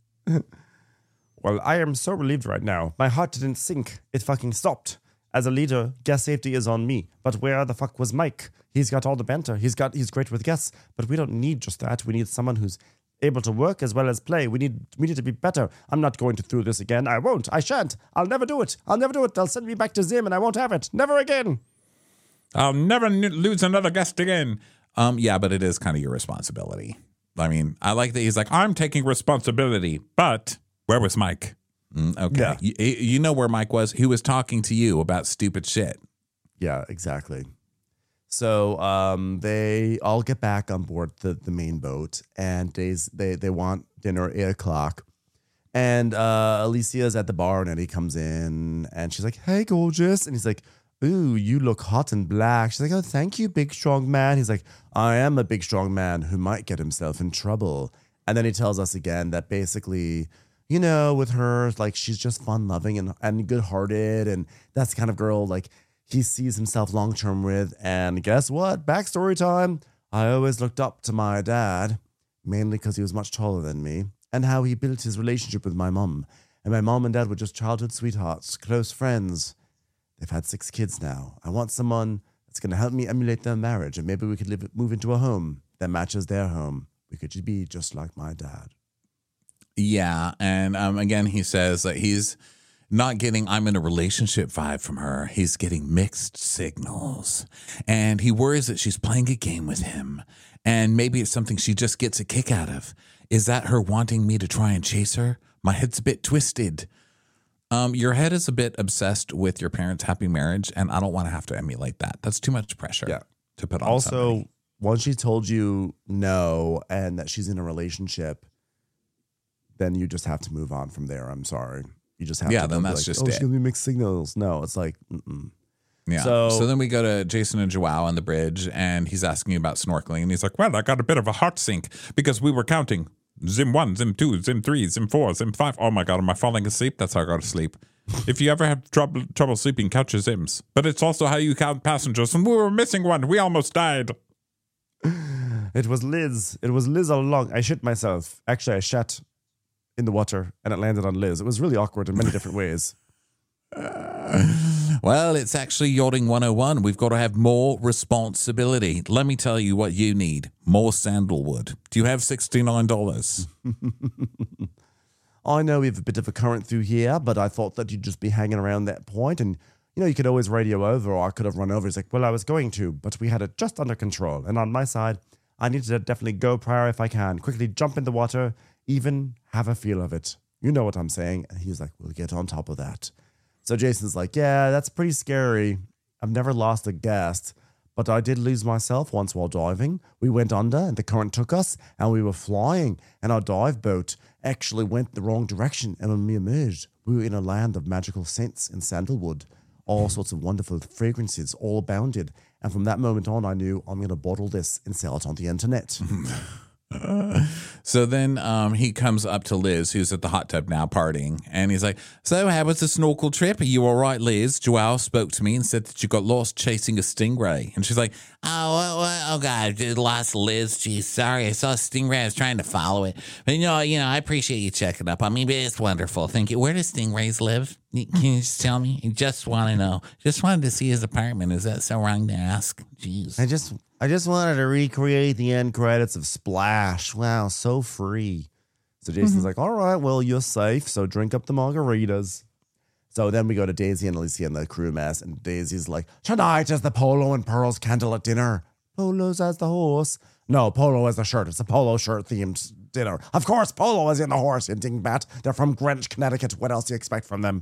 [SPEAKER 3] Well, I am so relieved right now. My heart didn't sink. It fucking stopped. As a leader, guest safety is on me. But where the fuck was Mike? He's got all the banter. He's got he's great with guests. But we don't need just that. We need someone who's able to work as well as play. We need we need to be better. I'm not going to do this again. I won't. I shan't. I'll never do it. I'll never do it. They'll send me back to Zim and I won't have it. Never again.
[SPEAKER 2] I'll never n- lose another guest again. Um, yeah, but it is kind of your responsibility. I mean, I like that he's like, I'm taking responsibility, but where was Mike? Mm, okay. Yeah. You, you know where Mike was? He was talking to you about stupid shit.
[SPEAKER 3] Yeah, exactly. So um, they all get back on board the, the main boat, and they, they they want dinner at eight o'clock. And uh, Alicia's at the bar, and Eddie comes in, and she's like, hey, gorgeous. And he's like, ooh, you look hot and black. She's like, oh, thank you, big, strong man. He's like, I am a big, strong man who might get himself in trouble. And then he tells us again that basically, you know, with her, like, she's just fun-loving and, and good-hearted, and that's the kind of girl, like, he sees himself long-term with. And guess what? Backstory time. I always looked up to my dad, mainly because he was much taller than me, and how he built his relationship with my mom. And my mom and dad were just childhood sweethearts, close friends. They've had six kids now. I want someone that's going to help me emulate their marriage, and maybe we could live, move into a home that matches their home. We could be just like my dad.
[SPEAKER 2] Yeah, and um, again, he says that he's not getting I'm in a relationship vibe from her. He's getting mixed signals. And he worries that she's playing a game with him. And maybe it's something she just gets a kick out of. Is that her wanting me to try and chase her? My head's a bit twisted. Um, your head is a bit obsessed with your parents' happy marriage, and I don't want to have to emulate that. That's too much pressure
[SPEAKER 3] Yeah.
[SPEAKER 2] to put on
[SPEAKER 3] Also,
[SPEAKER 2] somebody.
[SPEAKER 3] once she told you no and that she's in a relationship, then you just have to move on from there. I'm sorry. You just have
[SPEAKER 2] Yeah,
[SPEAKER 3] to
[SPEAKER 2] then
[SPEAKER 3] be
[SPEAKER 2] that's
[SPEAKER 3] like,
[SPEAKER 2] just
[SPEAKER 3] oh,
[SPEAKER 2] it.
[SPEAKER 3] she's going to be mixed signals. No, it's like, mm-mm.
[SPEAKER 2] Yeah.
[SPEAKER 3] So-
[SPEAKER 2] So, then we go to Jason and Joao on the bridge, and he's asking about snorkeling. And he's like, well, I got a bit of a heart sink because we were counting. Zim one, Zim two, Zim three, Zim four, Zim five. Oh my God, am I falling asleep? That's how I go to sleep. If you ever have trouble trouble sleeping, count your Zims. But it's also how you count passengers. And we were missing one. We almost died.
[SPEAKER 3] It was Liz. It was Liz all along. I shit myself. Actually, I shat in the water and it landed on Liz. It was really awkward in many different ways.
[SPEAKER 2] Well, it's actually Yachting one oh one. We've got to have more responsibility. Let me tell you what you need. More sandalwood. Do you have sixty-nine dollars?
[SPEAKER 3] I know we have a bit of a current through here, but I thought that you'd just be hanging around that point and, you know, you could always radio over or I could have run over. He's like, well, I was going to, but we had it just under control. And on my side, I need to definitely go prior if I can. Quickly jump in the water, even have a feel of it. You know what I'm saying? And he's like, we'll get on top of that. So Jason's like, yeah, that's pretty scary. I've never lost a guest, but I did lose myself once while diving. We went under and the current took us and we were flying and our dive boat actually went the wrong direction. And when we emerged, we were in a land of magical scents and sandalwood. All sorts of wonderful fragrances, all abounded. And from that moment on, I knew I'm going to bottle this and sell it on the internet.
[SPEAKER 2] So then um, he comes up to Liz, who's at the hot tub now partying, and he's like, so how was the snorkel trip? Are you all right, Liz? Joao spoke to me and said that you got lost chasing a stingray. And she's like, oh, well, well, oh God, dude, lost Liz. Geez, sorry. I saw a stingray. I was trying to follow it. But, you know, you know, I appreciate you checking up on me, but it's wonderful. Thank you. Where do stingrays live? Can you just tell me? You just want to know. Just wanted to see his apartment. Is that so wrong to ask? Jeez.
[SPEAKER 3] I just I just wanted to recreate the end credits of Splash. Wow, so free. So Jason's mm-hmm. like, all right, well, you're safe, so drink up the margaritas. So then we go to Daisy and Alicia and the crew mess, and Daisy's like, tonight is the Polo and Pearl's candlelit dinner. Polo's as the horse. No, Polo as the shirt. It's a polo shirt themed dinner. Of course, Polo is in the horse, you dingbat. They're from Greenwich, Connecticut. What else do you expect from them?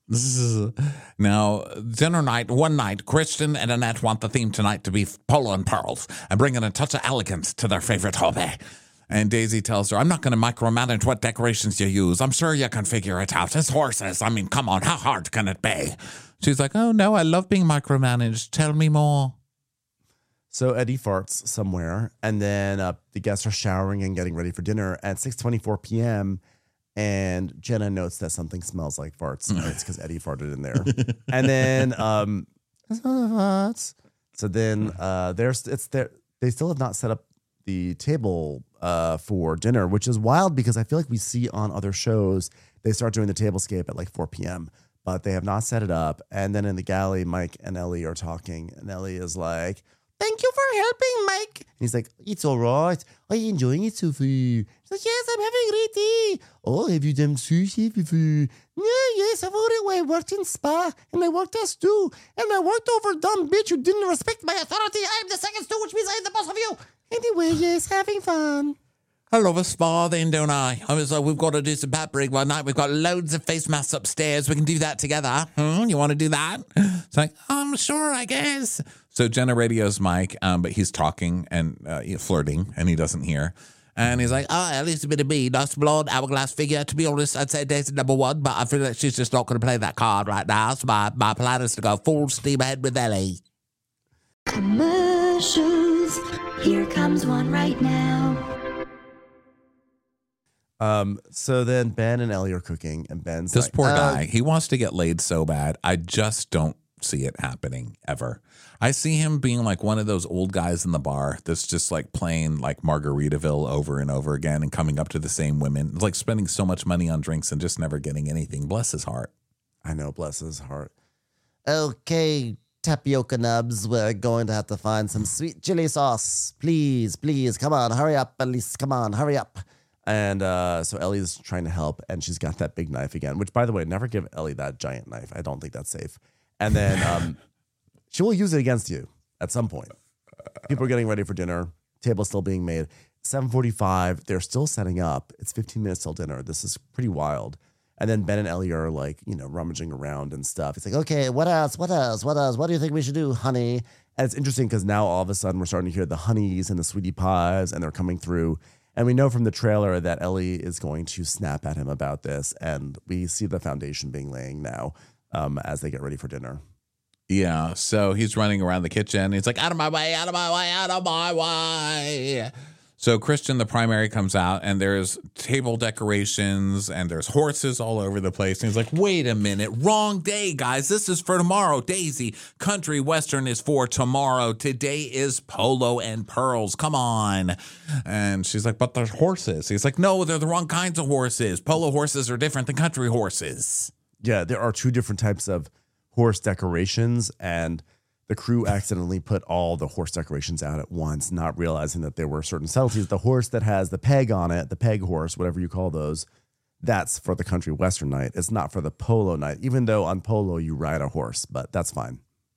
[SPEAKER 2] Now, dinner night, one night, Kristen and Annette want the theme tonight to be Polo and Pearls and bringing a touch of elegance to their favorite hobby. And Daisy tells her, I'm not going to micromanage what decorations you use. I'm sure you can figure it out. It's horses. I mean, come on, how hard can it be? She's like, oh, no, I love being micromanaged. Tell me more.
[SPEAKER 3] So Eddie farts somewhere, and then uh, the guests are showering and getting ready for dinner at six twenty-four p.m., and Jenna notes that something smells like farts. And it's because Eddie farted in there. And then, um, so then uh, there's it's there. They still have not set up the table uh, for dinner, which is wild because I feel like we see on other shows they start doing the tablescape at like four p.m., but they have not set it up. And then in the galley, Mike and Ellie are talking, and Ellie is like, thank you for helping, Mike. And he's like, it's all right. Are you enjoying it, Sophie? She's like, yes, I'm having a great day. Oh, have you done sushi, Sophie? Yeah, yes, I've already I worked in spa, and I worked as stew, and I worked over dumb bitch who didn't respect my authority. I'm the second stew, which means I'm the boss of you. Anyway, yes, having fun.
[SPEAKER 2] I love a spa then, don't I? I was like, we've got to do some pap rig one night. We've got loads of face masks upstairs. We can do that together. Hmm, you want to do that? It's like, I'm sure, I guess. So Jenna radios Mike, um, but he's talking and uh, flirting, and he doesn't hear. And he's like, oh, at least a bit of me. Nice blonde, hourglass figure. To be honest, I'd say Daisy number one, but I feel like she's just not going to play that card right now. So my, my plan is to go full steam ahead with Ellie.
[SPEAKER 4] Commercials. Here comes one right now.
[SPEAKER 3] Um, so then Ben and Ellie are cooking, and Ben's
[SPEAKER 2] This
[SPEAKER 3] like,
[SPEAKER 2] poor
[SPEAKER 3] uh,
[SPEAKER 2] guy, he wants to get laid so bad. I just don't see it happening ever. I see him being like one of those old guys in the bar that's just like playing like Margaritaville over and over again and coming up to the same women. It's like spending so much money on drinks and just never getting anything. Bless his heart.
[SPEAKER 3] I know, bless his heart. Okay, tapioca nubs, we're going to have to find some sweet chili sauce. Please, please, come on, hurry up, Elise, come on, hurry up. And uh, so Ellie's trying to help, and she's got that big knife again, which, by the way, never give Ellie that giant knife. I don't think that's safe. And then um, she will use it against you at some point. People are getting ready for dinner. Table's still being made. seven forty-five, they're still setting up. It's fifteen minutes till dinner. This is pretty wild. And then Ben and Ellie are like, you know, rummaging around and stuff. It's like, okay, what else? What else? What else? What do you think we should do, honey? And it's interesting because now all of a sudden we're starting to hear the honeys and the sweetie pies, and they're coming through. And we know from the trailer that Ellie is going to snap at him about this. And we see the foundation being laying now um, as they get ready for dinner.
[SPEAKER 2] Yeah. So he's running around the kitchen. He's like, out of my way, out of my way, out of my way. So Christian, the primary, comes out, and there's table decorations and there's horses all over the place. And he's like, wait a minute, wrong day, guys. This is for tomorrow. Daisy, country western is for tomorrow. Today is polo and pearls. Come on. And she's like, but there's horses. He's like, no, they're the wrong kinds of horses. Polo horses are different than country horses.
[SPEAKER 3] Yeah, there are two different types of horse decorations, and the crew accidentally put all the horse decorations out at once, not realizing that there were certain subtleties. The horse that has the peg on it, the peg horse, whatever you call those, that's for the country western night. It's not for the polo night, even though on polo you ride a horse, but that's fine.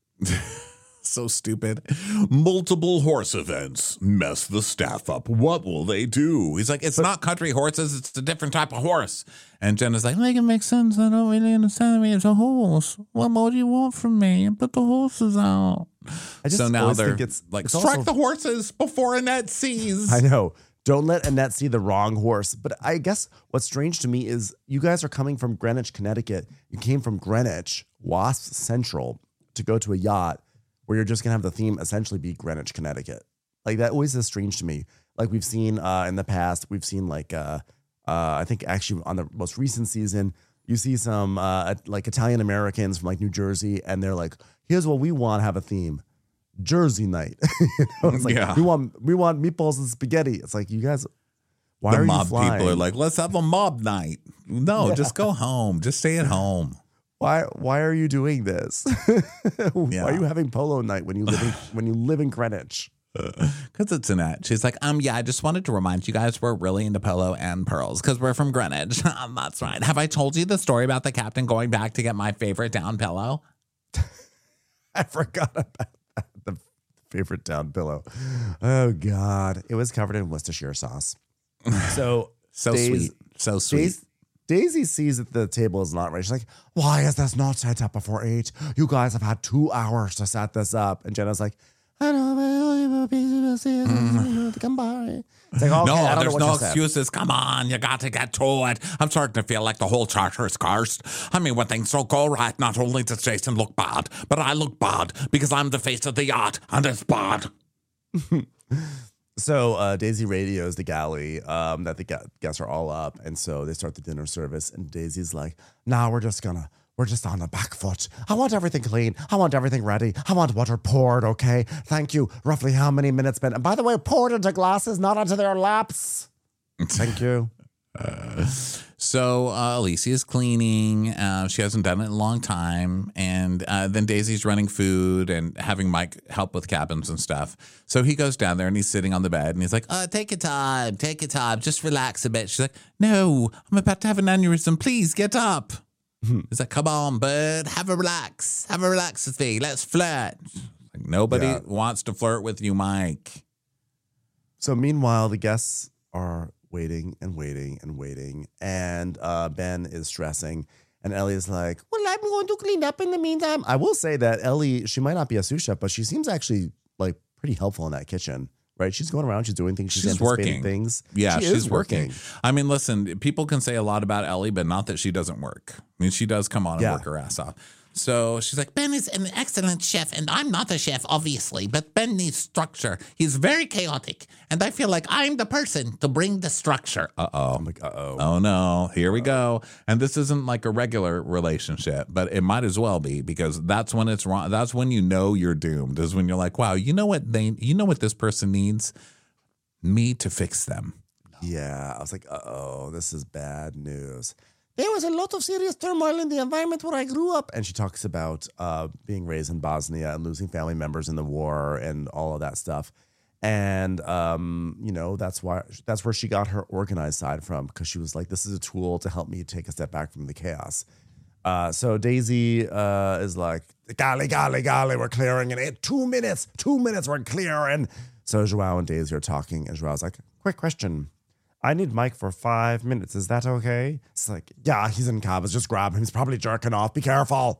[SPEAKER 2] So stupid. Multiple horse events mess the staff up. What will they do? He's like, it's but, not country horses. It's a different type of horse. And Jenna's like, make it make sense. I don't really understand me. It's a horse. What more do you want from me? Put the horses out.
[SPEAKER 3] I just
[SPEAKER 2] so now they're
[SPEAKER 3] it's,
[SPEAKER 2] like,
[SPEAKER 3] it's
[SPEAKER 2] strike
[SPEAKER 3] also,
[SPEAKER 2] the horses before Annette sees.
[SPEAKER 3] I know. Don't let Annette see the wrong horse. But I guess what's strange to me is you guys are coming from Greenwich, Connecticut. You came from Greenwich, Wasp Central, to go to a yacht where you're just going to have the theme essentially be Greenwich, Connecticut. Like, that always is strange to me. Like, we've seen uh, in the past, we've seen like, uh, uh, I think actually on the most recent season, you see some uh, like Italian Americans from like New Jersey, and they're like, here's what we want to have a theme. Jersey night. You know, it's like,
[SPEAKER 2] yeah.
[SPEAKER 3] we want we want meatballs and spaghetti. It's like, you guys, why
[SPEAKER 2] the
[SPEAKER 3] are
[SPEAKER 2] mob
[SPEAKER 3] you flying?
[SPEAKER 2] people are like, let's have a mob night. No, yeah. Just go home. Just stay at home.
[SPEAKER 3] Why why are you doing this? Why
[SPEAKER 2] Yeah.
[SPEAKER 3] are you having polo night when you live in, when you live in Greenwich?
[SPEAKER 2] Because it's Annette. She's like, um, yeah, I just wanted to remind you guys we're really into polo and pearls because we're from Greenwich. um, that's right. Have I told you the story about the captain going back to get my favorite down pillow?
[SPEAKER 3] I forgot about that. The favorite down pillow. Oh, God. It was covered in Worcestershire sauce. So,
[SPEAKER 2] So
[SPEAKER 3] Daisy,
[SPEAKER 2] sweet. So sweet.
[SPEAKER 3] Daisy, Daisy sees that the table is not ready. She's like, why is this not set up before eight? You guys have had two hours to set this up. And Jenna's like, I know, mm. come by. It's like, okay,
[SPEAKER 2] no,
[SPEAKER 3] I don't
[SPEAKER 2] there's
[SPEAKER 3] know what
[SPEAKER 2] no
[SPEAKER 3] you said.
[SPEAKER 2] excuses. Come on, you got to get to it. I'm starting to feel like the whole charter is cursed. I mean, when things don't go right, not only does Jason look bad, but I look bad because I'm the face of the yacht, and it's bad.
[SPEAKER 3] So uh, Daisy radios the galley um, that the guests are all up, and so they start the dinner service. And Daisy's like, "Nah, we're just gonna, we're just on the back foot. I want everything clean. I want everything ready. I want water poured. Okay, thank you. Roughly how many minutes been? And by the way, poured into glasses, not onto their laps. Thank you."
[SPEAKER 2] Uh, so uh, Alicia's cleaning. Uh, she hasn't done it in a long time. And uh, then Daisy's running food and having Mike help with cabins and stuff. So he goes down there and he's sitting on the bed and he's like, uh, take your time, take your time, just relax a bit. She's like, no, I'm about to have an aneurysm. Please get up. He's like, come on, bud, have a relax. Have a relax with me. Let's flirt. Like, nobody
[SPEAKER 3] Yeah.
[SPEAKER 2] wants to flirt with you, Mike.
[SPEAKER 3] So meanwhile, the guests are waiting and waiting and waiting. And uh, Ben is stressing. And Ellie is like, well, I'm going to clean up in the meantime. I will say that Ellie, she might not be a sous chef, but she seems actually like pretty helpful in that kitchen, right? She's going around, she's doing things, she's,
[SPEAKER 2] She's
[SPEAKER 3] anticipating
[SPEAKER 2] working.
[SPEAKER 3] things.
[SPEAKER 2] Yeah,
[SPEAKER 3] She
[SPEAKER 2] she's
[SPEAKER 3] is
[SPEAKER 2] working. I mean, listen, people can say a lot about Ellie, but not that she doesn't work. I mean, she does come on and
[SPEAKER 3] Yeah.
[SPEAKER 2] work her ass off. So she's like, Ben is an excellent chef, and I'm not a chef, obviously, but Ben needs structure. He's very chaotic, and I feel like I'm the person to bring the structure. Uh-oh.
[SPEAKER 3] I'm like, uh-oh.
[SPEAKER 2] Oh, no. Here we go. And this isn't like a regular relationship, but it might as well be, because that's when it's wrong. That's when you know you're doomed, is when you're like, wow, you know what they, you know what this person needs? Me to fix them.
[SPEAKER 3] Yeah. I was like, uh-oh, this is bad news. There was a lot of serious turmoil in the environment where I grew up. And she talks about uh, being raised in Bosnia and losing family members in the war and all of that stuff. And, um, you know, that's why that's where she got her organized side from, because she was like, this is a tool to help me take a step back from the chaos. Uh, so Daisy uh, is like, golly, golly, golly, we're clearing in it. Two minutes, two minutes, we're clearing. So Joao and Daisy are talking, and Joao's like, quick question. I need Mike for five minutes. Is that okay? It's like, yeah, he's in cabs. Just grab him. He's probably jerking off. Be careful.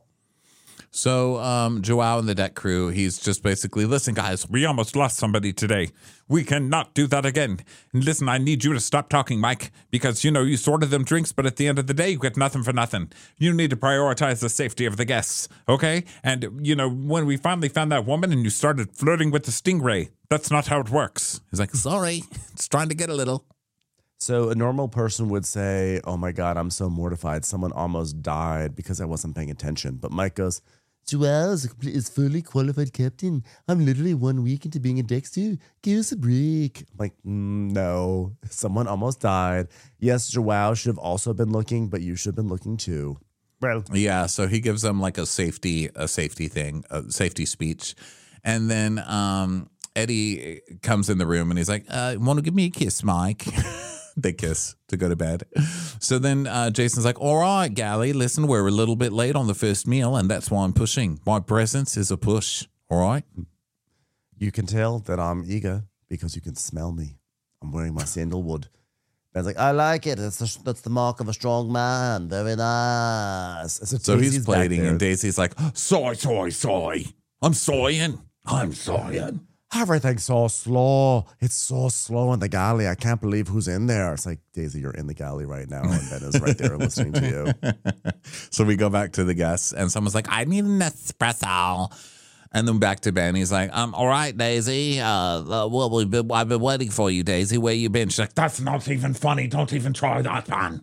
[SPEAKER 2] So um, Joao and the deck crew, he's just basically, listen, guys, we almost lost somebody today. We cannot do that again. And listen, I need you to stop talking, Mike, because, you know, you sorted them drinks, but at the end of the day, you get nothing for nothing. You need to prioritize the safety of the guests, okay? And, you know, when we finally found that woman and you started flirting with the stingray, that's not how it works. He's like, sorry, it's trying to get a little.
[SPEAKER 3] So a normal person would say, oh my God, I'm so mortified. Someone almost died because I wasn't paying attention. But Mike goes, Joao is a complete- is fully qualified captain. I'm literally one week into being a Dexter. Give us a break. I'm like, mm, no, someone almost died. Yes, Joao should have also been looking, but you should have been looking too. Well,
[SPEAKER 2] Yeah, so he gives them like a safety, a safety thing, a safety speech. And then um, Eddie comes in the room and he's like, uh, want to give me a kiss, Mike? They kiss to go to bed. So then uh, Jason's like, all right, Gally, listen, we're a little bit late on the first meal, and that's why I'm pushing. My presence is a push, all right?
[SPEAKER 3] you can tell that I'm eager because you can smell me. I'm wearing my sandalwood. Ben's like, I like it. That's the, that's the mark of a strong man. Very nice. So,
[SPEAKER 2] So he's
[SPEAKER 3] Daisy's back
[SPEAKER 2] plating,
[SPEAKER 3] there.
[SPEAKER 2] and Daisy's like, soy, soy, soy. I'm soying. I'm soying.
[SPEAKER 3] Everything's so slow. It's so slow in the galley. I can't believe who's in there. It's like, Daisy, you're in the galley right now, and Ben is right there listening to you.
[SPEAKER 2] So we go back to the guests, and someone's like, I need an espresso. And then back to Ben. He's like, um, all right, Daisy. Uh, uh, well, we've been, I've been waiting for you, Daisy. Where you been? She's like, that's not even funny. Don't even try that, man.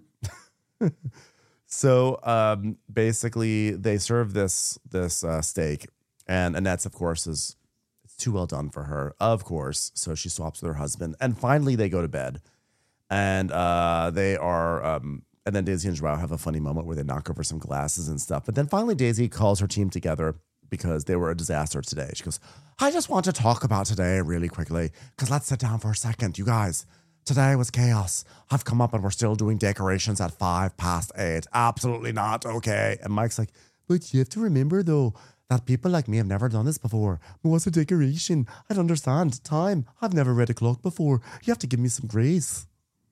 [SPEAKER 3] So um, basically, they serve this this uh, steak, and Annette's, of course, is it's too well done for her, of course. So she swaps with her husband, and finally they go to bed, and uh, they are. Um, and then Daisy and Joao have a funny moment where they knock over some glasses and stuff. But then finally, Daisy calls her team together because they were a disaster today. She goes, "I just want to talk about today really quickly, because let's sit down for a second, you guys." Today was chaos. I've come up and we're still doing decorations at five past eight. Absolutely not okay. And Mike's like, but you have to remember, though, that people like me have never done this before. What's a decoration? I don't understand. Time. I've never read a clock before. You have to give me some grace.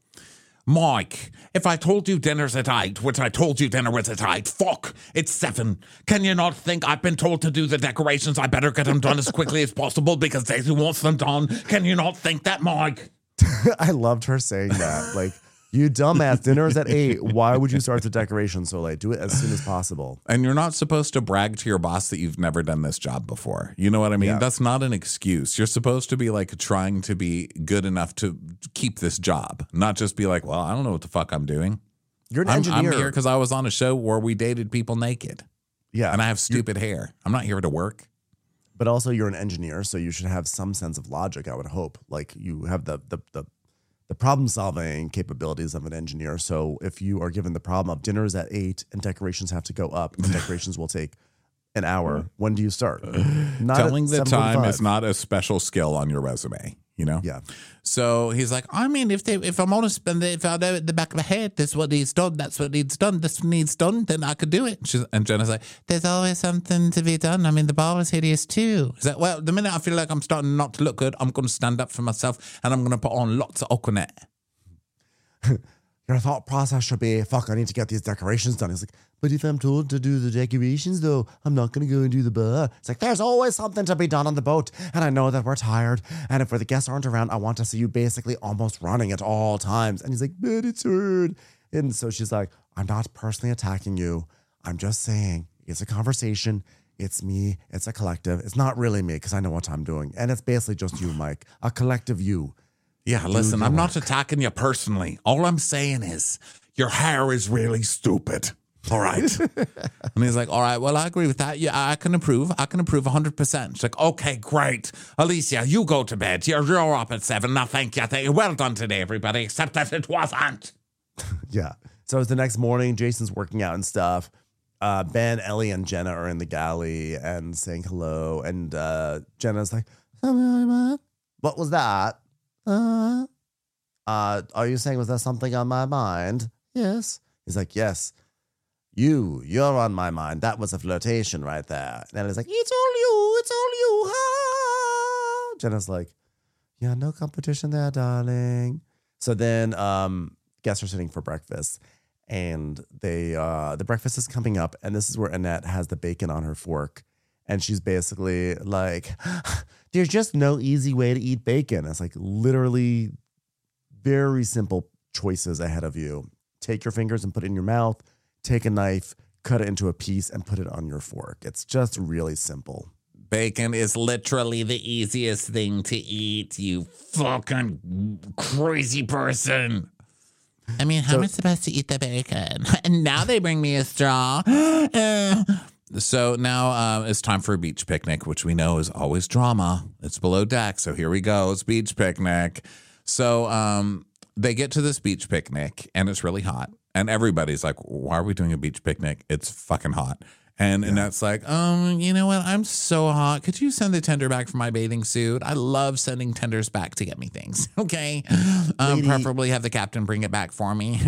[SPEAKER 2] Mike, if I told you dinner's at eight, which I told you dinner was at eight, fuck, it's seven. Can you not think I've been told to do the decorations? I better get them done as quickly as possible because Daisy wants them done. Can you not think that, Mike?
[SPEAKER 3] I loved her saying that. Like, you dumbass, dinner's at eight. Why would you start the decoration so late? Do it as soon as possible.
[SPEAKER 2] And you're not supposed to brag to your boss that you've never done this job before. You know what I mean?
[SPEAKER 3] Yeah.
[SPEAKER 2] That's not an excuse. You're supposed to be like trying to be good enough to keep this job, not just be like, well, I don't know what the fuck I'm doing.
[SPEAKER 3] You're an
[SPEAKER 2] I'm,
[SPEAKER 3] engineer.
[SPEAKER 2] I'm here because I was on a show where we dated people naked
[SPEAKER 3] yeah.
[SPEAKER 2] and I have stupid hair. I'm not here to work.
[SPEAKER 3] But also you're an engineer, so you should have some sense of logic, I would hope. Like you have the the the, the problem solving capabilities of an engineer. So if you are given the problem of dinner is at eight and decorations have to go up, and decorations will take an hour, when do you start? Not
[SPEAKER 2] Telling
[SPEAKER 3] at
[SPEAKER 2] the time
[SPEAKER 3] 7:45.
[SPEAKER 2] is not a special skill on your resume, you know?
[SPEAKER 3] Yeah.
[SPEAKER 2] So he's like, I mean, if they, if I'm honest, and if I know at the back of my head, this is what needs done, that's what needs done, this needs done, then I could do it. She's, and Jenna's like, there's always something to be done. I mean, the bar is hideous too. He's like, well, the minute I feel like I'm starting not to look good, I'm going to stand up for myself and I'm going to put on lots of Aquanet.
[SPEAKER 3] Your thought process should be, fuck, I need to get these decorations done. He's like, but if I'm told to do the decorations, though, I'm not going to go and do the bar. It's like, there's always something to be done on the boat. And I know that we're tired. And if the guests aren't around, I want to see you basically almost running at all times. And he's like, but it's hard. And so she's like, I'm not personally attacking you. I'm just saying, It's a conversation. It's me. It's a collective. It's not really me because I know what I'm doing. And it's basically just you, Mike. A collective you.
[SPEAKER 2] Yeah, listen, I'm not attacking you personally. All I'm saying is your hair is really stupid. All right. And he's like, all right, well, I agree with that. Yeah, I can approve. I can approve one hundred percent. She's like, okay, great. Alicia, you go to bed. You're, you're up at seven. Now, thank you. Thank you. Well done today, everybody, except that it wasn't.
[SPEAKER 3] Yeah. So it's the next morning. Jason's working out and stuff. Uh, Ben, Ellie, and Jenna are in the galley and saying hello. And uh, Jenna's like, what was that? Uh, uh, are you saying, was there something on my mind? Yes. He's like, yes. You, you're on my mind. That was a flirtation right there. And Ellie's like, it's all you. It's all you. Ha! Jenna's like, yeah, no competition there, darling. So then um, guests are sitting for breakfast. And they, uh, the breakfast is coming up, and this is where Annette has the bacon on her fork, and she's basically like, "There's just no easy way to eat bacon." It's like literally very simple choices ahead of you. Take your fingers and put it in your mouth. Take a knife, cut it into a piece, and put it on your fork. It's just really simple.
[SPEAKER 2] Bacon is literally the easiest thing to eat, you fucking crazy person. I mean, how
[SPEAKER 3] So-
[SPEAKER 2] am I supposed to eat the bacon? And now they bring me a straw. Uh. So now uh, it's time for a beach picnic, which we know is always drama. It's below deck, so here we go. It's beach picnic. So um, they get to this beach picnic, and it's really hot. And everybody's like, why are we doing a beach picnic? It's fucking hot. And yeah. Annette's like, um, you know what? I'm so hot. Could you send the tender back for my bathing suit? I love sending tenders back to get me things. Okay. Um,
[SPEAKER 3] Lady,
[SPEAKER 2] preferably have the captain bring it back for me.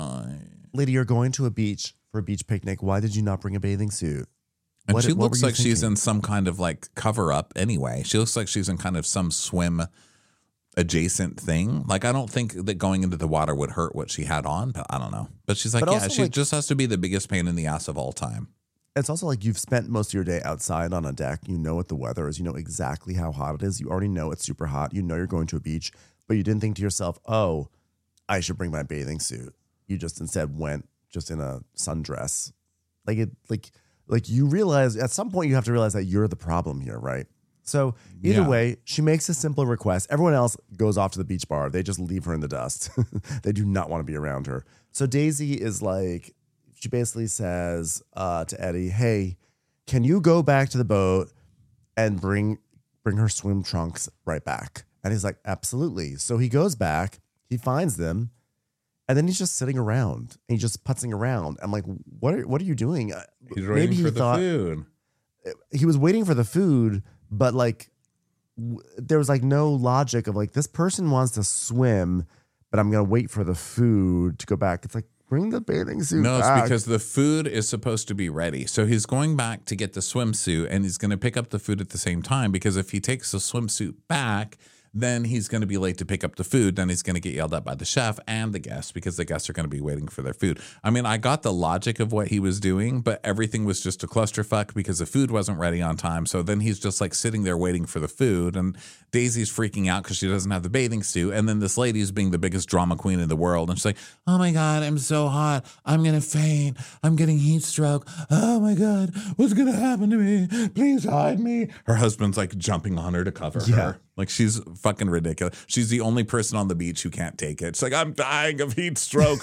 [SPEAKER 3] Lady, you're going to a beach for a beach picnic. Why did you not bring a bathing suit?
[SPEAKER 2] And
[SPEAKER 3] What-
[SPEAKER 2] she
[SPEAKER 3] what
[SPEAKER 2] looks
[SPEAKER 3] were you
[SPEAKER 2] like she's
[SPEAKER 3] thinking?
[SPEAKER 2] in some kind of like cover up anyway. She looks like she's in kind of some swim adjacent thing. Like, I don't think that going into the water would hurt what she had on, but I don't know. But she's like,
[SPEAKER 3] But
[SPEAKER 2] yeah,
[SPEAKER 3] also,
[SPEAKER 2] she
[SPEAKER 3] like-
[SPEAKER 2] just has to be the biggest pain in the ass of all time.
[SPEAKER 3] It's also like you've spent most of your day outside on a deck. You know what the weather is. You know exactly how hot it is. You already know it's super hot. You know you're going to a beach, but you didn't think to yourself, oh, I should bring my bathing suit. You just instead went just in a sundress. Like it, like, like you realize at some point you have to realize that you're the problem here, right? So either
[SPEAKER 2] Yeah.
[SPEAKER 3] way, she makes a simple request. Everyone else goes off to the beach bar. They just leave her in the dust. They do not want to be around her. So Daisy is like, she basically says uh, to Eddie, hey, can you go back to the boat and bring bring her swim trunks right back? And he's like, absolutely. So he goes back, he finds them, and then he's just sitting around and he's just putzing around. I'm like, what are, what are you doing? Uh,
[SPEAKER 2] He's waiting
[SPEAKER 3] he
[SPEAKER 2] for the
[SPEAKER 3] thought-
[SPEAKER 2] food.
[SPEAKER 3] He was waiting for the food, but like w- there was like no logic of like, this person wants to swim, but I'm going to wait for the food to go back. It's like, bring the bathing suit
[SPEAKER 2] No,
[SPEAKER 3] back.
[SPEAKER 2] it's because the food is supposed to be ready. So he's going back to get the swimsuit, and he's going to pick up the food at the same time, because if he takes the swimsuit back, then he's going to be late to pick up the food. Then he's going to get yelled at by the chef and the guests, because the guests are going to be waiting for their food. I mean, I got the logic of what he was doing, but everything was just a clusterfuck because the food wasn't ready on time. So then he's just like sitting there waiting for the food, and Daisy's freaking out because she doesn't have the bathing suit. And then this lady's being the biggest drama queen in the world. And she's like, oh my God, I'm so hot. I'm going to faint. I'm getting heat stroke. Oh my God, what's going to happen to me? Please hide me. Her husband's like jumping on her to cover
[SPEAKER 3] Yeah.
[SPEAKER 2] her. Like, she's fucking ridiculous. She's the only person on the beach who can't take it. She's like, I'm dying of heat stroke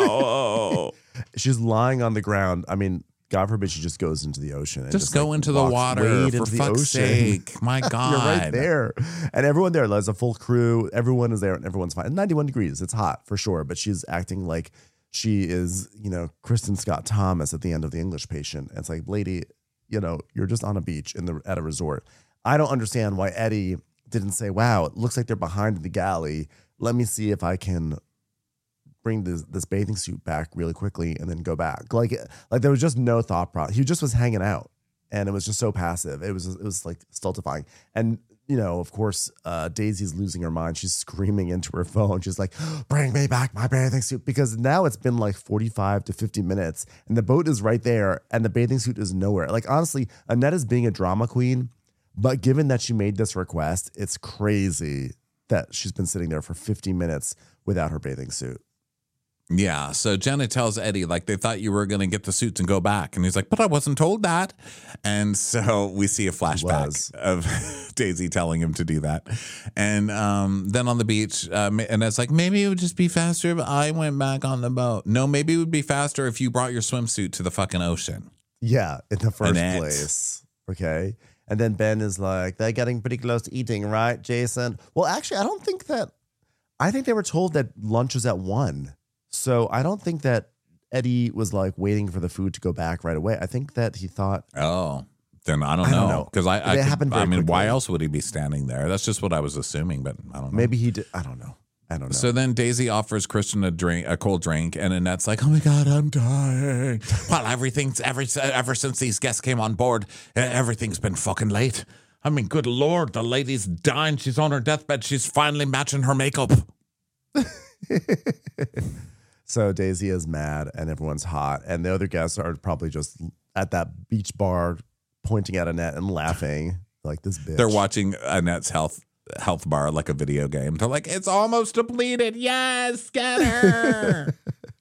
[SPEAKER 2] now.
[SPEAKER 3] She's lying on the ground. I mean, God forbid she just goes into the ocean. And
[SPEAKER 2] Just go
[SPEAKER 3] like,
[SPEAKER 2] into the
[SPEAKER 3] walks-
[SPEAKER 2] water,
[SPEAKER 3] wade
[SPEAKER 2] for
[SPEAKER 3] into the
[SPEAKER 2] fuck's
[SPEAKER 3] ocean.
[SPEAKER 2] sake. My God.
[SPEAKER 3] You're right there. And everyone there, there's a full crew. Everyone is there and everyone's fine. ninety-one degrees. It's hot for sure. But she's acting like she is, you know, Kristen Scott Thomas at the end of The English Patient. And it's like, lady, you know, you're just on a beach in the at a resort. I don't understand why Eddie didn't say, wow, it looks like they're behind the galley. Let me see if I can bring this this bathing suit back really quickly and then go back. Like, like there was just no thought process. He just was hanging out, and it was just so passive. It was it was like stultifying. And you know, of course, uh, Daisy's losing her mind. She's screaming into her phone. She's like, "Bring me back my bathing suit!" Because now it's been like forty-five to fifty minutes, and the boat is right there, and the bathing suit is nowhere. Like honestly, Annette is being a drama queen. But given that she made this request, it's crazy that she's been sitting there for fifty minutes without her bathing suit.
[SPEAKER 2] Yeah. So Jenna tells Eddie, like, they thought you were going to get the suits and go back. And he's like, but I wasn't told that. And so we see a flashback
[SPEAKER 3] Was.
[SPEAKER 2] of Daisy telling him to do that. And um, then on the beach, uh, and it's like, maybe it would just be faster if I went back on the boat. No, maybe it would be faster if you brought your swimsuit to the fucking ocean.
[SPEAKER 3] Yeah, in the first
[SPEAKER 2] Annette.
[SPEAKER 3] place. Okay. And then Ben is like, they're getting pretty close to eating, right, Jason? Well, actually, I don't think that, I think they were told that lunch was at one. So I don't think that Eddie was like waiting for the food to go back right away. I think that he thought,
[SPEAKER 2] Oh, then I don't
[SPEAKER 3] I don't
[SPEAKER 2] know.
[SPEAKER 3] know.
[SPEAKER 2] Because I, I,
[SPEAKER 3] It
[SPEAKER 2] could-
[SPEAKER 3] happened very
[SPEAKER 2] I mean, why
[SPEAKER 3] quickly.
[SPEAKER 2] else would he be standing there? That's just what I was assuming, but I don't know.
[SPEAKER 3] maybe he did. I don't know. I don't know.
[SPEAKER 2] So then Daisy offers Christian a drink, a cold drink, and Annette's like, "Oh my God, I'm dying." Well, everything's ever ever since these guests came on board, everything's been fucking late. I mean, good Lord, the lady's dying. She's on her deathbed. She's finally matching her makeup.
[SPEAKER 3] So Daisy is mad and everyone's hot. And the other guests are probably just at that beach bar pointing at Annette and laughing like this bitch.
[SPEAKER 2] They're watching Annette's health health bar like a video game. They're like, "It's almost depleted. Yes, get her."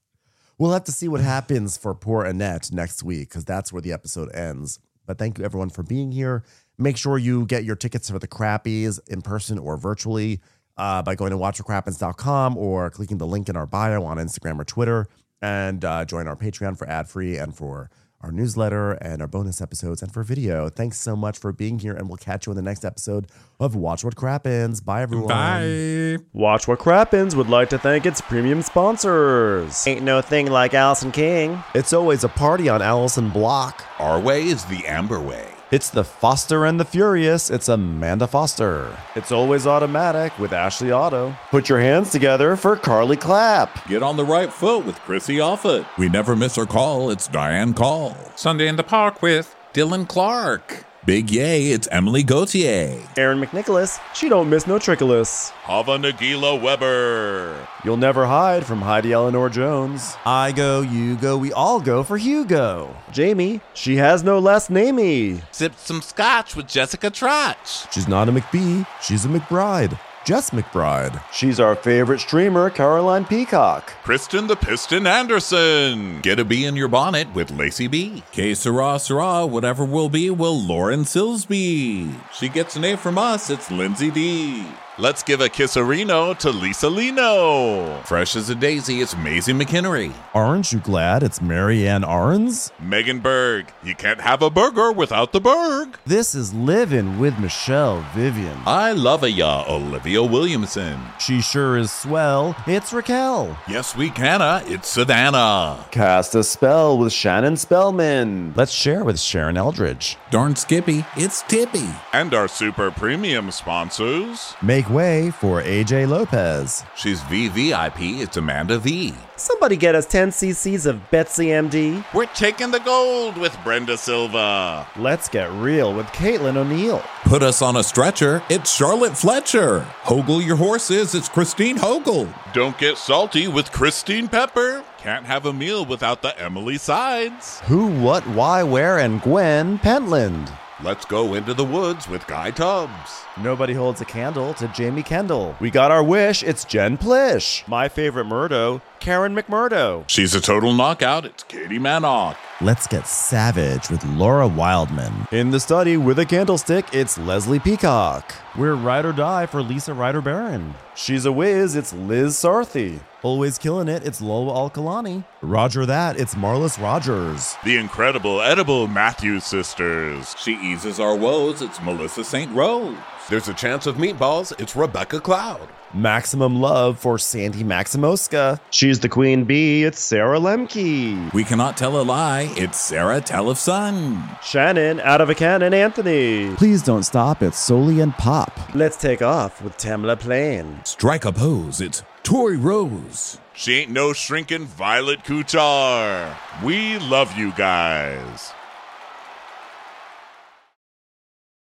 [SPEAKER 3] We'll have to see what happens for poor Annette next week because that's where the episode ends. But thank you everyone for being here. Make sure you get your tickets for the Crappies in person or virtually uh, by going to watch what crappens dot com or clicking the link in our bio on Instagram or Twitter, and uh, join our Patreon for ad-free and for our newsletter and our bonus episodes and for video. Thanks so much for being here, and we'll catch you in the next episode of Watch What Crappens. Bye, everyone.
[SPEAKER 2] Bye.
[SPEAKER 5] Watch What Crappens would like to thank its premium sponsors. Ain't no thing like Allison King.
[SPEAKER 3] It's always a party on Allison Block.
[SPEAKER 2] Our way is the Amber way.
[SPEAKER 5] It's the Foster and the Furious. It's Amanda Foster. It's always automatic with Ashley Auto. Put your hands together for Carly Clapp.
[SPEAKER 2] Get on the right foot with Chrissy Offit. We never miss her call. It's Diane Call.
[SPEAKER 6] Sunday in the Park with
[SPEAKER 2] Dylan Clark. Big yay, it's Emily Gauthier.
[SPEAKER 5] Aaron McNicholas. She don't miss no trickolas.
[SPEAKER 6] Hava Nagila Weber.
[SPEAKER 5] You'll never hide from Heidi Eleanor Jones.
[SPEAKER 3] I go, you go, we all go for Hugo.
[SPEAKER 5] Jamie. She has no last namey.
[SPEAKER 6] Sipped some scotch with Jessica Trotch.
[SPEAKER 3] She's not a McBee, she's a McBride. Jess McBride.
[SPEAKER 5] She's our favorite streamer, Caroline Peacock.
[SPEAKER 6] Kristen the Piston Anderson.
[SPEAKER 2] Get a bee in your bonnet with Lacey B. K Sarah Sarah, whatever will be, will Lauren Silsby. She gets an A from us, it's Lindsay D.
[SPEAKER 6] Let's give a kisserino to Lisa Lino.
[SPEAKER 2] Fresh as a daisy, it's Maisie McHenry.
[SPEAKER 3] Aren't you glad it's Marianne Arns?
[SPEAKER 6] Megan Berg. You can't have a burger without the Berg.
[SPEAKER 3] This is Livin' with Michelle Vivian.
[SPEAKER 2] I love a ya, Olivia Williamson.
[SPEAKER 3] She sure is swell. It's Raquel.
[SPEAKER 2] Yes, we canna, it's Savannah.
[SPEAKER 5] Cast a spell with Shannon Spellman.
[SPEAKER 3] Let's share with Sharon Eldridge.
[SPEAKER 2] Darn Skippy, it's Tippy.
[SPEAKER 6] And our super premium sponsors.
[SPEAKER 3] Make way for A J Lopez.
[SPEAKER 2] She's V V I P, it's Amanda V.
[SPEAKER 5] Somebody get us ten cc's of Betsy M D.
[SPEAKER 6] We're taking the gold with Brenda Silva.
[SPEAKER 5] Let's get real with Caitlin O'Neill.
[SPEAKER 2] Put us on a stretcher, it's Charlotte Fletcher. Hoggle your horses, it's Christine Hoggle.
[SPEAKER 6] Don't get salty with Christine Pepper. Can't have a meal without the Emily Sides.
[SPEAKER 5] Who, what, why, where, and Gwen Pentland.
[SPEAKER 2] Let's go into the woods with Guy Tubbs.
[SPEAKER 5] Nobody holds a candle to Jamie Kendall. We got our wish, it's Jen Plish. My favorite Murdo, Karen McMurdo.
[SPEAKER 6] She's a total knockout, it's Katie Manock.
[SPEAKER 3] Let's get savage with Laura Wildman.
[SPEAKER 5] In the study with a candlestick, it's Leslie Peacock. We're ride or die for Lisa Ryder Barron. She's a whiz, it's Liz Sarthy.
[SPEAKER 3] Always killing it, it's Lola Alkalani. Roger that, it's Marlis Rogers.
[SPEAKER 6] The incredible edible Matthews sisters.
[SPEAKER 2] She eases our woes, it's Melissa Saint Rose.
[SPEAKER 7] There's a chance of meatballs, it's Rebecca Cloud.
[SPEAKER 5] Maximum love for Sandy Maximoska. She's the queen bee, it's Sarah Lemke.
[SPEAKER 2] We cannot tell a lie, it's Sarah Telefson.
[SPEAKER 5] Shannon, out of a cannon, Anthony.
[SPEAKER 3] Please don't stop, it's Soli and Pop.
[SPEAKER 5] Let's take off with Tamla Plain.
[SPEAKER 2] Strike a pose, it's Tori Rose.
[SPEAKER 6] She ain't no shrinking Violet Kuchar. We love you guys.